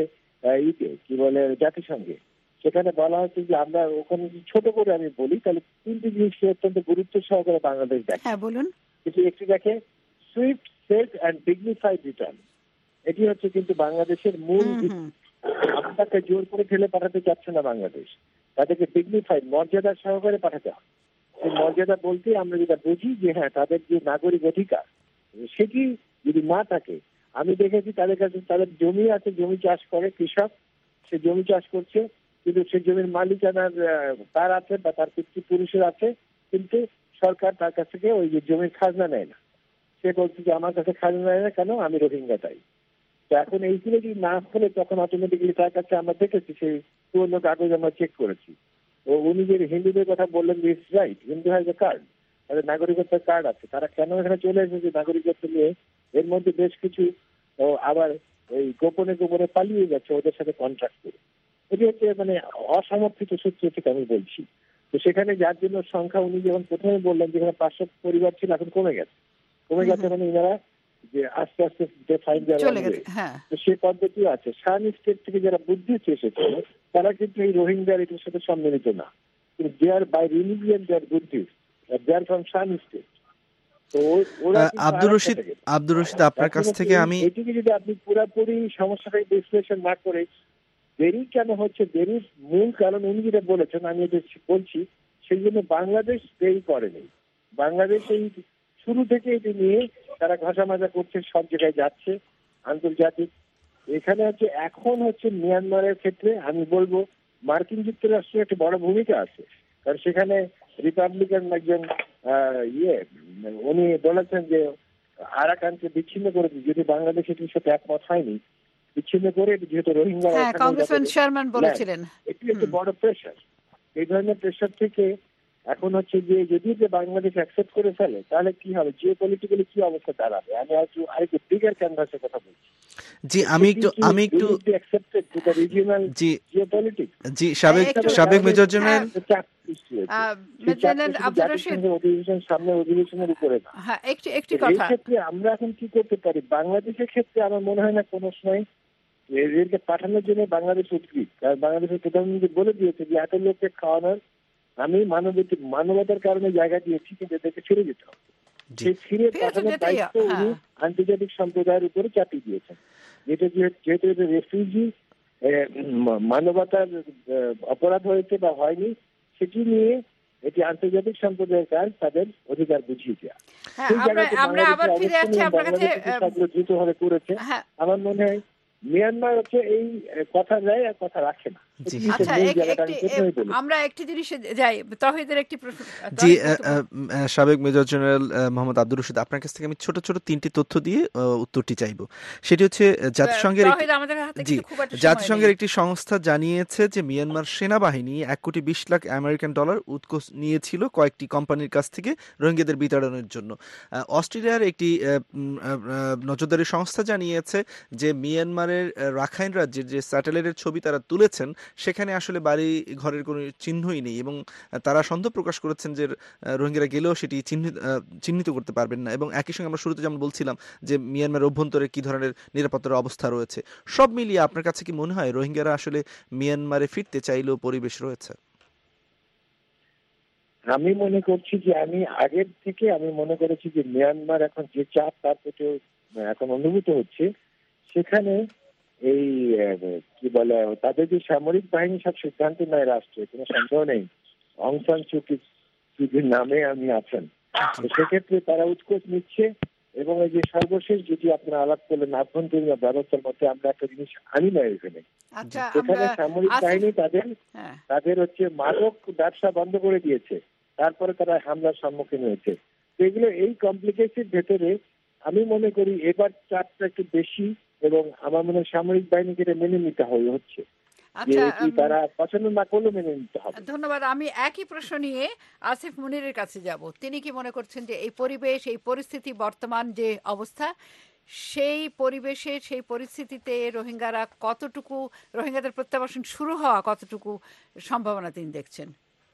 কি বলে জাতিসংঘে। সেখানে বলা হচ্ছে যে আমরা ওখানে ছোট করে আমি বলি তাহলে 3টি জিনিসকে অত্যন্ত গুরুত্ব সহকারে বাংলাদেশ দেখে। হ্যাঁ বলুন। একটি দেখে swift, safe and dignified return. এটি হচ্ছে কিন্তু বাংলাদেশের মূল। আপনাকে জোর করে ঠেলে পাঠাতে চাচ্ছে না বাংলাদেশ, তাদেরকে ডিগনিফাইড মর্যাদা সহকারে পাঠাতে হবে। সেই মর্যাদা বলতে আমরা যেটা বুঝি যে হ্যাঁ তাদের যে নাগরিক অধিকার সেটি যদি না থাকে, আমি দেখেছি তাদের কাছে তাদের জমি আছে, জমি চাষ করে কৃষক, সে জমি চাষ করছে, কিন্তু সে জমির মালিকানার তার আছে বা তার পিতৃপুরুষের আছে, কিন্তু সরকার তার কাছ থেকে ওই যে জমির খাজনা নেয় না। সে বলছে যে আমার কাছে খাজনা নেয় না কেন, আমি রোহিঙ্গা তাই। তো এখন এইগুলো যদি না হলে তখন অটোমেটিক্যালি তার কাছে আমরা দেখেছি সেই পুরোনো কাগজ আমরা চেক করেছি। ও উনি যে হিন্দুদের কথা বললেন, it's right, Hindu has a card, তাদের নাগরিকত্বের কার্ড আছে। তারা কেন এখানে চলে এসেছে নাগরিকত্ব নিয়ে, এর মধ্যে বেশ কিছু আবার ওই গোপনে গোপনে পালিয়ে গেছে ওদের সাথে কন্ট্রাক্ট করে। এটি হচ্ছে মানে অসমর্থিত সূত্র থেকে আমি বলছি। তো সেখানে যার জন্য সংখ্যা উনি যখন প্রথমে বললেন যেখানে 500 পরিবার ছিল এখন কমে গেছে মানে এনারা যে আস্তে আস্তে ডিফাইন তো সে পদ্ধতি আছে। শান স্টেট থেকে যারা বুদ্ধিস্ট এসেছে তারা কিন্তু এই রোহিঙ্গার এটার সাথে সম্মিলিত না, কিন্তু they are by religion they are Buddhist, they are from Shan State. Abdur Rashid আপনার কাছ থেকে আমি এটিকে যদি আপনি পুরোপুরি সমস্যাটাই বিশ্লেষণ না করে দেরি কেন হচ্ছে, দেরির মূল কারণ উনি যেটা বলেছেন আমি এটা বলছি, সেই জন্য বাংলাদেশ দেরি করেনি। বাংলাদেশ এই শুরু থেকে এটি নিয়ে তারা ঘষা মাজা করছে, সব জায়গায় যাচ্ছে আন্তর্জাতিক। এখানে হচ্ছে এখন হচ্ছে মিয়ানমারের ক্ষেত্রে আমি বলবো মার্কিন যুক্তরাষ্ট্রের একটা বড় ভূমিকা আছে, কারণ সেখানে রিপাবলিকান একজন উনি বলেছেন যে আরাকানকে বিচ্ছিন্ন করে দিই, যদি বাংলাদেশ এটির সাথে একমত হয়নি, বিচ্ছিন্ন করে যেহেতু রোহিঙ্গা এটি একটি বড় প্রেশার। এই ধরনের প্রেশার থেকে এখন হচ্ছে যে যদি বাংলাদেশ অ্যাকসেপ্ট করে ফেলে তাহলে কি হবে, জিও পলিটিক্যালি কি অবস্থা দাঁড়াবে। আমি আরেকটু বিগার ক্যানভাসের কথা বলছি। জি আমি একটু সাবেক মেজর জেনারেল সামনে অধিবেশনের উপরে না। একটি কথা ক্ষেত্রে আমরা এখন কি করতে পারি, বাংলাদেশের ক্ষেত্রে আমার মনে হয় না কোনো সময় এদেরকে পাঠানোর জন্য বাংলাদেশ উদ্গ্রীব। কারণ বাংলাদেশের প্রধানমন্ত্রী বলে দিয়েছে যে এত লোককে খাওয়ানোর আমি মানবতার কারণে জায়গা দিয়েছি, কিন্তু এদেরকে ছেড়ে যেতে হবে। সেই ফিরে পাঠানোর দায়িত্ব উনি আন্তর্জাতিক সম্প্রদায়ের উপরে চাপিয়ে দিয়েছেন। যেহেতু রেফিউজি মানবতার অপরাধ হয়েছে বা হয়নি সেটি নিয়ে এটি আন্তর্জাতিক সম্প্রদায়ের কাজ তাদের অধিকার বুঝিয়ে দেওয়া। দ্রুতভাবে করেছে। আমার মনে হয় মিয়ানমার হচ্ছে এই কথা দেয় আর কথা রাখে না। আচ্ছা আমরা একটি জিনিসে যাই, তৌহিদের একটি প্রশ্ন। জি, সাবেক মেজর জেনারেল মোহাম্মদ আব্দুর রশিদ, আপনার কাছ থেকে আমি ছোট ছোট 3টি তথ্য দিয়ে উত্তরটি চাইবো। সেটি হচ্ছে জাতিসংঘের একটি সংস্থা জানিয়েছে যে মিয়ানমার সেনাবাহিনী $1,20,00,000 আমেরিকান উৎকোচ নিয়েছিল কয়েকটি কোম্পানির কাছ থেকে রোহিঙ্গাদের বিতাড়নের জন্য। অস্ট্রেলিয়ার একটি নজরদারি সংস্থা জানিয়েছে যে মিয়ানমারের রাখাইন রাজ্যের যে স্যাটেলাইটের ছবি তারা তুলেছেন সেখানে আসলে বাড়ি ঘরের কোনো চিহ্নই নেই, এবং তারা সন্দেহ প্রকাশ করেছেন যে রোহিঙ্গারা গেলেও সেটি চিহ্নিত করতে পারবেন না। এবং একই সঙ্গে আমরা শুরুতে যেমন বলছিলাম যে মিয়ানমার অভ্যন্তরে কি ধরনের নিরাপত্তার অবস্থা রয়েছে, সব মিলিয়ে আপনার কাছে কি মনে হয় রোহিঙ্গারা আসলে মিয়ানমারে ফিরতে চাইলেও পরিবেশ রয়েছে? আমি মনে করছি যে আগের থেকে আমি মনে করেছি যে মিয়ানমার এখন যে চাপ তার প্রতি এখন অনুভূত হচ্ছে, সেখানে এই কি বলে তাদের যে সামরিক বাহিনী সব সিদ্ধান্ত নেয় রাষ্ট্রে, কোনো সন্দেহ নেই অং সান সু কির নামে আছেন, সেক্ষেত্রে তারা উৎকোচ নিচ্ছে। এবং এই যে সর্বশেষ যেটি আপনারা আলাপ করলেন আভ্যন্তরীণ ব্যবস্থার মধ্যে আমরা একটা জিনিস আনি না এখানে, সেখানে সামরিক বাহিনী তাদের হচ্ছে মাদক ব্যবসা বন্ধ করে দিয়েছে, তারপরে তারা হামলার সম্মুখীন হয়েছে। এগুলো এই কমপ্লিকেশন ভেতরে আমি মনে করি এবার চাপটা একটু বেশি, এবং আমার মনে হয় সামরিক বাহিনীকে মেনে নিতে হচ্ছে, তারা পছন্দ না করলে মেনে নিতে হবে। ধন্যবাদ। আমি একই প্রশ্ন নিয়ে আসিফ মুনিরের কাছে যাব। তিনি কি মনে করছেন যে এই পরিবেশ, এই পরিস্থিতি, বর্তমান যে অবস্থা, সেই পরিবেশে সেই পরিস্থিতিতে রোহিঙ্গাদের প্রত্যাবাসন শুরু হওয়া কতটুকু সম্ভাবনা তিনি দেখছেন?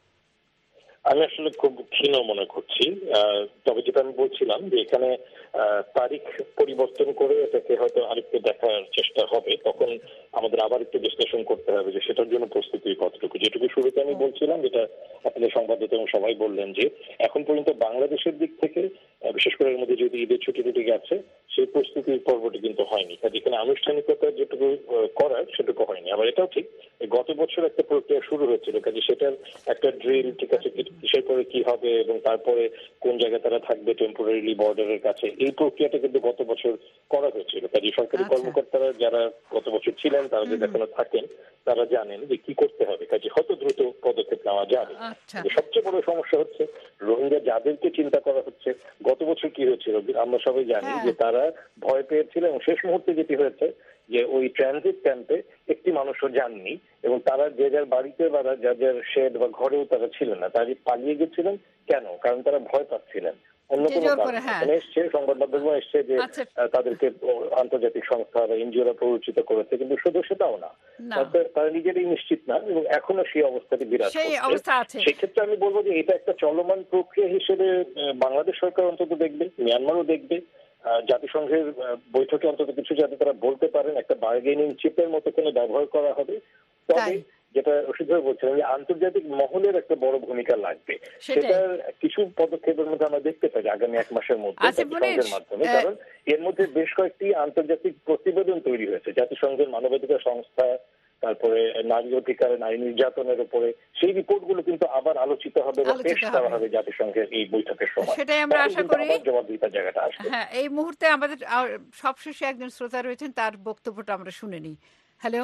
আমি আসলে খুব ক্ষীণ মনে করছি। তবে যেটা আমি বলছিলাম যে এখানে তারিখ পরিবর্তন করে এটাকে হয়তো আরেকটু দেখার চেষ্টা হবে, তখন আমাদের আবার একটু বিশ্লেষণ করতে হবে যে সেটার জন্য প্রস্তুতি কতটুকু। যেটুকু শুরুতে আমি বলছিলাম, যেটা আপনাদের সংবাদদাতা এবং সবাই বললেন, যে এখন পর্যন্ত বাংলাদেশের দিক থেকে বিশেষ করে এর মধ্যে যদি ঈদের ছুটি গেছে, সেই প্রস্তুতির পর্বটি কিন্তু হয়নি। কাজে এখানে আনুষ্ঠানিকতা যেটুকু করার সেটুকু হয়নি। আবার এটাও ঠিক গত বছর একটা প্রক্রিয়া শুরু হয়েছিল, কাজে সেটার একটা ড্রিল, ঠিক আছে, কিসের পরে কি হবে এবং তারপরে কোন জায়গায় তারা থাকবে টেম্পোরারিলি বর্ডারের কাছে, এই প্রক্রিয়াটা কিন্তু গত বছর করা হয়েছিল। কাজে সরকারি কর্মকর্তারা যারা গত বছর ছিলেন, তারা যদি এখনো থাকেন, তারা জানেন যে কি করতে হবে। কাজে হয়তো দ্রুত পদক্ষেপ নেওয়া যাবে। সবচেয়ে বড় সমস্যা হচ্ছে রোহিঙ্গা যাদেরকে চিন্তা করা হচ্ছে, গত বছর কি হয়েছিল আমরা সবাই জানি যে তারা ভয় পেয়েছিল, এবং শেষ মুহূর্তে যেটি হয়েছে যে ওই ট্রানজিট ক্যাম্পে একটি মানুষও যাননি, এবং তারা যে যার বাড়িতে বা যার শেড বা ঘরেও তারা ছিলেন না, তারা পালিয়ে গেছিলেন। কেন? কারণ তারা ভয় পাচ্ছিলেন। অন্য কোনো কারণ এসছে, সংবাদ মাধ্যমে এসছে যে তাদেরকে আন্তর্জাতিক সংস্থা বা এনজিওরা প্ররোচিত করেছে, কিন্তু শুধু সেটাও না, তারা নিজেরাই নিশ্চিত না, এবং এখনো সেই অবস্থাটি বিরাজ করছে। সেক্ষেত্রে আমি বলবো যে এটা একটা চলমান প্রক্রিয়া হিসেবে বাংলাদেশ সরকার অন্তত দেখবে, মিয়ানমারও দেখবে। জাতিসংঘের বৈঠকে অন্তত কিছু যাতে তারা বলতে পারেন, একটা বার্গেনিং চিপের মতো কোনো ব্যবহার করা হবে। তবে যেটা রশিদ ভাই বলছিলেন যে আন্তর্জাতিক মহলের একটা বড় ভূমিকা লাগবে, সেটার কিছু পদক্ষেপের মধ্যে আমরা দেখতে পাই আগামী 1 মাসের মধ্যে জাতিসংঘের মাধ্যমে। কারণ এর মধ্যে বেশ কয়েকটি আন্তর্জাতিক প্রতিবেদন তৈরি হয়েছে জাতিসংঘের মানবাধিকার সংস্থা, তারপরে নারী অধিকার, নারী নির্যাতনের উপরে, সেই রিপোর্টগুলো কিন্তু আবার আলোচিত হবে বা পেশ করা হবে জাতিসংঘের এই বৈঠকের সময়। সেটাই আমরা আশা করি জবাবদিহিতার জায়গাটা আসবে। হ্যাঁ, এই মুহূর্তে আমাদের সবশেষে একজন শ্রোতা রয়েছেন, তার বক্তব্যটা আমরা শুনে নিই। হ্যালো।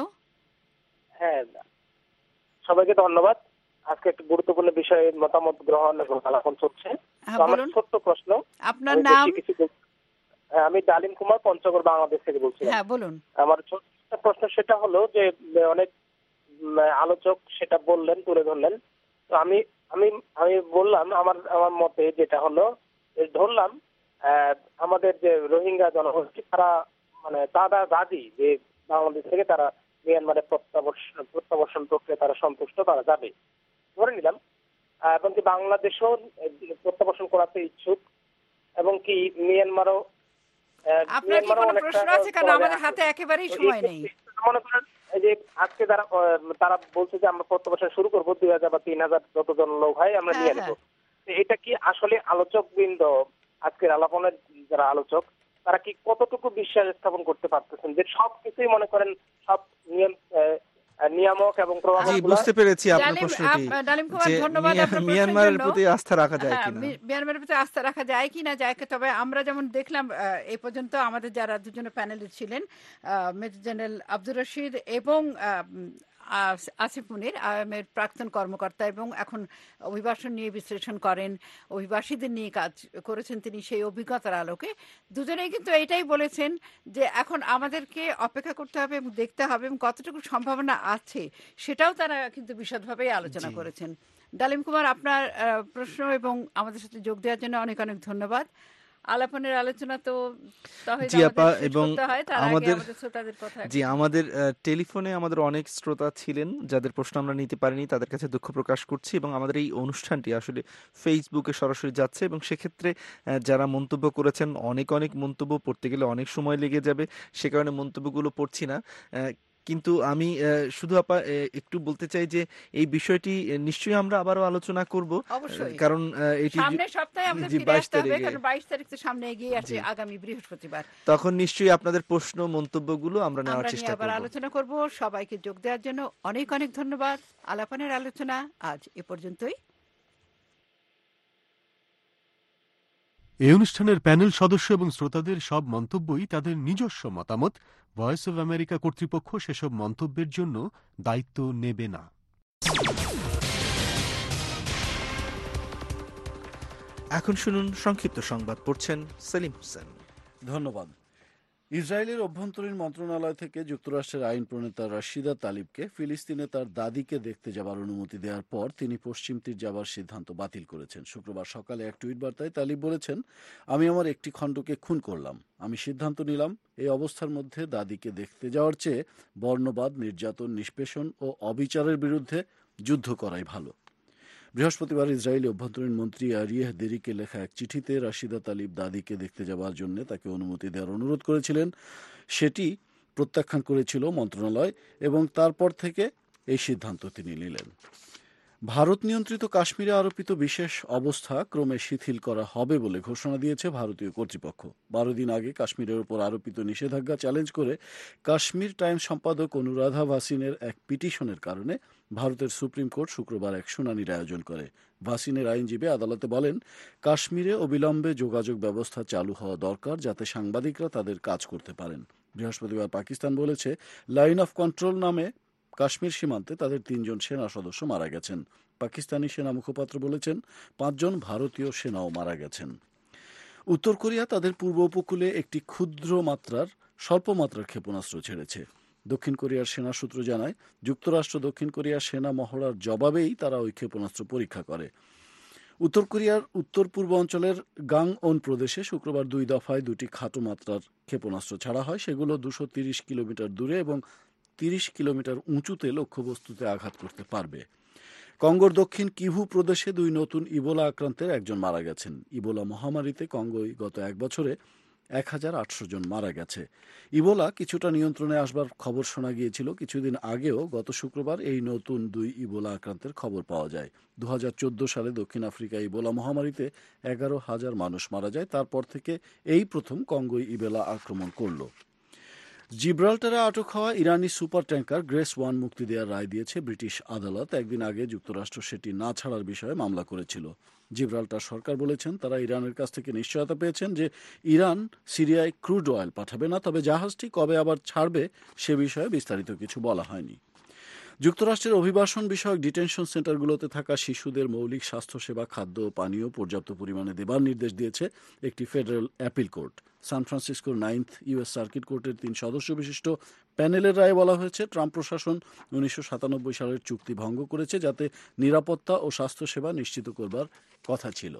হ্যাঁ, সবাইকে ধন্যবাদ। আজকে একটা গুরুত্বপূর্ণ বিষয়ে মতামত গ্রহণ এবং আলোচনা চলছে। আমার ছোট্ট প্রশ্ন, আপনার নাম? আমি ডালিম কুমার, পঞ্চগড়, বাংলাদেশ থেকে বলছি। হ্যাঁ, বলুন। আমার ছোট্ট প্রশ্ন সেটা হলো যে অনেক আলোচক সেটা বললেন, তুলে ধরলেন। তো আমি বললাম আমার মতে যেটা হলো, ধরলাম আমাদের যে রোহিঙ্গা জনগোষ্ঠী, তারা তারা দাবি যে বাংলাদেশ থেকে তারা মিয়ানমারের প্রত্যাবর্ষণ প্রক্রিয়া তারা সন্তুষ্ট, তারা যাবে, ধরে নিলাম, এবং কি বাংলাদেশও প্রত্যাবর্ষণ করাতে ইচ্ছুক, এবং কি মিয়ানমারও। আপনার কি কোনো প্রশ্ন আছে? কারণ আমাদের হাতে একেবারেই সময় নেই। মনে করেন যে আজকে তারা বলছে যে আমরা প্রত্যাবর্ষণ শুরু করবো 2000 বা 3000 যতজন লোক হয় আমরা নিয়ে নেবো। এটা কি আসলে আলোচক বৃন্দ, আজকের আলাপনের যারা আলোচক, তারা কি কতটুকু বিশ্বাস স্থাপন করতে পারতেছেন যে সবকিছুই মনে করেন সব নিয়ামক এবং বুঝতে পেরেছি আপনার প্রশ্নটি, মিয়ানমারের প্রতি আস্থা রাখা যায় কিনা, মিয়ানমারের প্রতি আস্থা রাখা যায় কিনা যায়। তবে আমরা যেমন দেখলাম এই পর্যন্ত আমাদের যারা দুজনে প্যানেলে ছিলেন, মেজর জেনারেল আব্দুর রশিদ এবং আসিফ মুনির, আইএমের প্রাক্তন কর্মকর্তা এবং এখন অভিবাসন নিয়ে বিশ্লেষণ করেন, অভিবাসীদের নিয়ে কাজ করেছেন তিনি, সেই অভিজ্ঞতার আলোকে দুজনেই কিন্তু এটাই বলেছেন যে এখন আমাদেরকে অপেক্ষা করতে হবে এবং দেখতে হবে এবং কতটুকু সম্ভাবনা আছে সেটাও তারা কিন্তু বিশদভাবেই আলোচনা করেছেন। ডালিম কুমার, আপনার প্রশ্ন এবং আমাদের সাথে যোগ দেওয়ার জন্য অনেক অনেক ধন্যবাদ। আলাপনের আলোচনা তো জি আপা, এবং আমাদের আমাদের টেলিফোনে আমাদের অনেক শ্রোতা ছিলেন যাদের প্রশ্ন আমরা নিতে পারিনি, তাদের কাছে দুঃখ প্রকাশ করছি। এবং আমাদের এই অনুষ্ঠানটি আসলে ফেসবুকে সরাসরি যাচ্ছে এবং সেক্ষেত্রে যারা মন্তব্য করেছেন, অনেক অনেক মন্তব্য পড়তে গেলে অনেক সময় লেগে যাবে, সে কারণে মন্তব্যগুলো পড়ছি না। কিন্তু আমি শুধু আপা একটু বলতে চাই যে এই বিষয়টি নিশ্চয়ই আমরা আবারও আলোচনা করব, কারণ এটি সামনের সপ্তাহে আমাদের ফিরে আসতে হবে, কারণ 22 তারিখ তো সামনে এগিয়ে আছে, আগামী বৃহস্পতিবার। তখন নিশ্চয়ই আপনাদের প্রশ্ন মন্তব্যগুলো আমরা নেওয়ার চেষ্টা করব, আবার আলোচনা করব। সবাইকে যোগ দেওয়ার জন্য অনেক অনেক ধন্যবাদ। আলাপনের আলোচনা আজ এ পর্যন্তই। এই অনুষ্ঠানের প্যানেল সদস্য এবং শ্রোতাদের সব মন্তব্যই তাদের নিজস্ব মতামত। ভয়েস অব আমেরিকা কর্তৃপক্ষ সেসব মন্তব্যের জন্য দায়িত্ব নেবে না। এখন শুনুন সংক্ষিপ্ত সংবাদ, পড়ছেন সেলিম হোসেন। ধন্যবাদ। ইসরায়েলের অভ্যন্তরীণ মন্ত্রণালয় থেকে যুক্তরাষ্ট্রের আইন প্রণেতা রাশিদা তালিবকে ফিলিস্তিনে তার দাদিকে দেখতে যাবার অনুমতি দেওয়ার পর তিনি পশ্চিম তীর যাবার সিদ্ধান্ত বাতিল করেছেন। শুক্রবার সকালে এক টুইট বার্তায় তালিব বলেছেন, আমি আমার একটি খণ্ডকে খুন করলাম। আমি সিদ্ধান্ত নিলাম এই অবস্থার মধ্যে দাদিকে দেখতে যাওয়ার চেয়ে বর্ণবাদ, নির্যাতন, নিষ্পেষণ ও অবিচারের বিরুদ্ধে যুদ্ধ করাই ভালো। বৃহস্পতিবার ইসরায়েলি অভ্যন্তরীণ মন্ত্রী আরিয়েহ দেরিকে লেখা এক চিঠিতে রাশিদা তালিব দাদিকে দেখতে যাওয়ার জন্য তাকে অনুমতি দেওয়ার অনুরোধ করেছিলেন। সেটি প্রত্যাখ্যান করেছিল মন্ত্রণালয় এবং তারপর থেকে এই সিদ্ধান্ত তিনি নিলেন। ভারত নিয়ন্ত্রিত কাশ্মীরে আরোপিত বিশেষ অবস্থা ক্রমে শিথিল করা হবে বলে ঘোষণা দিয়েছে ভারতীয় কর্তৃপক্ষ। 12 দিন আগে কাশ্মীরের উপর আরোপিত নিষেধাজ্ঞা চ্যালেঞ্জ করে কাশ্মীর টাইমস সম্পাদক অনুরাধা ভাসিনের এক পিটিশনের কারণে ভারতের সুপ্রিম কোর্ট শুক্রবার এক শুনানির আয়োজন করে। ভাসিনের আইনজীবী আদালতে বলেন, কাশ্মীরে অবিলম্বে যোগাযোগ ব্যবস্থা চালু হওয়া দরকার যাতে সাংবাদিকরা তাদের কাজ করতে পারেন। বৃহস্পতিবার পাকিস্তান বলেছে, লাইন অফ কন্ট্রোল নামে কাশ্মীর সীমান্তে তাদের 3 জন সেনা সদস্য মারা গেছেন। পাকিস্তানি সেনা মুখপাত্র বলেছেন 5 জন ভারতীয় সেনাও মারা গেছেন। উত্তর কোরিয়া তাদের পূর্ব উপকূলে একটি স্বল্প মাত্রার ক্ষেপণাস্ত্র ছেড়েছে। দক্ষিণ কোরিয়ার সেনা সূত্র জানায়, যুক্তরাষ্ট্র দক্ষিণ কোরিয়ার সেনা মহড়ার জবাবেই তারা ওই ক্ষেপণাস্ত্র পরীক্ষা করে। উত্তর কোরিয়ার উত্তর পূর্ব অঞ্চলের গাংওন প্রদেশে শুক্রবার 2 দফায় 2টি খাটো মাত্রার ক্ষেপণাস্ত্র ছাড়া হয়। সেগুলো 230 কিলোমিটার দূরে এবং 30 কিলোমিটার উঁচুতে লক্ষ্যবস্তুতে আঘাত করতে পারবে। কঙ্গোর দক্ষিণ কিভু প্রদেশে 2 নতুন ইবোলা আক্রান্তের একজন মারা গেছেন। ইবোলা মহামারীতে কঙ্গোয় গত 1 বছরে 1800 জন মারা গেছে। ইবোলা কিছুটা নিয়ন্ত্রণে আসবার খবর শোনা গিয়েছিল কিছুদিন আগেও। গত শুক্রবার এই নতুন 2 ইবোলা আক্রান্তের খবর পাওয়া যায়। 2014 সালে দক্ষিণ আফ্রিকায় ইবোলা মহামারীতে 11,000 মানুষ মারা যায়। তারপর থেকে এই প্রথম কঙ্গোয় ইবোলা আক্রমণ করল। জিব্রাল্টারে আটক হওয়া ইরানি সুপার ট্যাঙ্কার গ্রেস 1 মুক্তি দেওয়ার রায় দিয়েছে ব্রিটিশ আদালত। একদিন আগে যুক্তরাষ্ট্র সেটি না ছাড়ার বিষয়ে মামলা করেছিল। জিব্রাল্টার সরকার বলেছেন তারা ইরানের কাছ থেকে নিশ্চয়তা পেয়েছেন যে ইরান সিরিয়ায় ক্রুড অয়েল পাঠাবে না, তবে জাহাজটি কবে আবার ছাড়বে সে বিষয়ে বিস্তারিত কিছু বলা হয়নি। যুক্তরাষ্ট্রের অভিবাসন বিষয়ক ডিটেনশন সেন্টারগুলোতে থাকা শিশুদের মৌলিক স্বাস্থ্যসেবা, খাদ্য ও পানীয় পর্যাপ্ত পরিমাণে দেবার নির্দেশ দিয়েছে একটি ফেডারেল অ্যাপিল কোর্ট। সান ফ্রান্সিসকোর 9th ইউএস সার্কিট কোর্টের 3 সদস্য বিশিষ্ট প্যানেলের রায়ে বলা হয়েছে, ট্রাম্প প্রশাসন 1997 সালের চুক্তি ভঙ্গ করেছে যাতে নিরাপত্তা ও স্বাস্থ্যসেবা নিশ্চিত করবার কথা ছিল।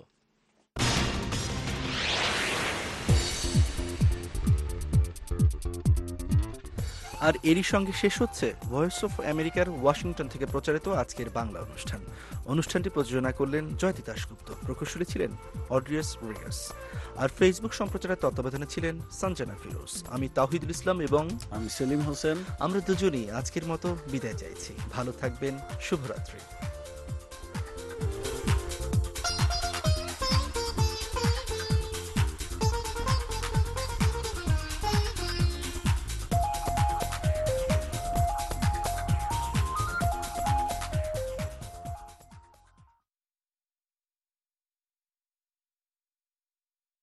আর এরই সঙ্গে শেষ হচ্ছে ভয়েস অফ আমেরিকার ওয়াশিংটন থেকে প্রচারিত আজকের বাংলা অনুষ্ঠান। অনুষ্ঠানটি প্রযোজনা করলেন জয়তি দাশগুপ্ত, প্রকৌশলী ছিলেন অড্রিয়াস রিয়াস, আর ফেসবুক সম্প্রচারের তত্ত্বাবধানে ছিলেন সঞ্জনা ফিরোজ। আমি তাওহিদুল ইসলাম এবং আমি সেলিম হোসেন। আমরা দুজনেই আজকের মতো বিদায় চাইছি। ভালো থাকবেন, শুভরাত্রি।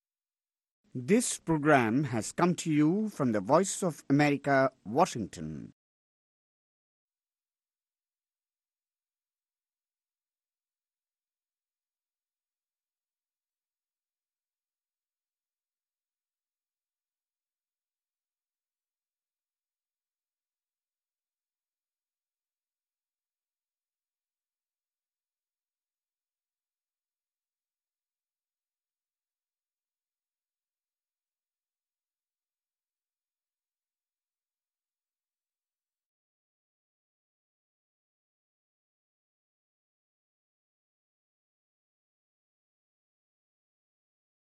This program has come to you from the Voice of America, Washington.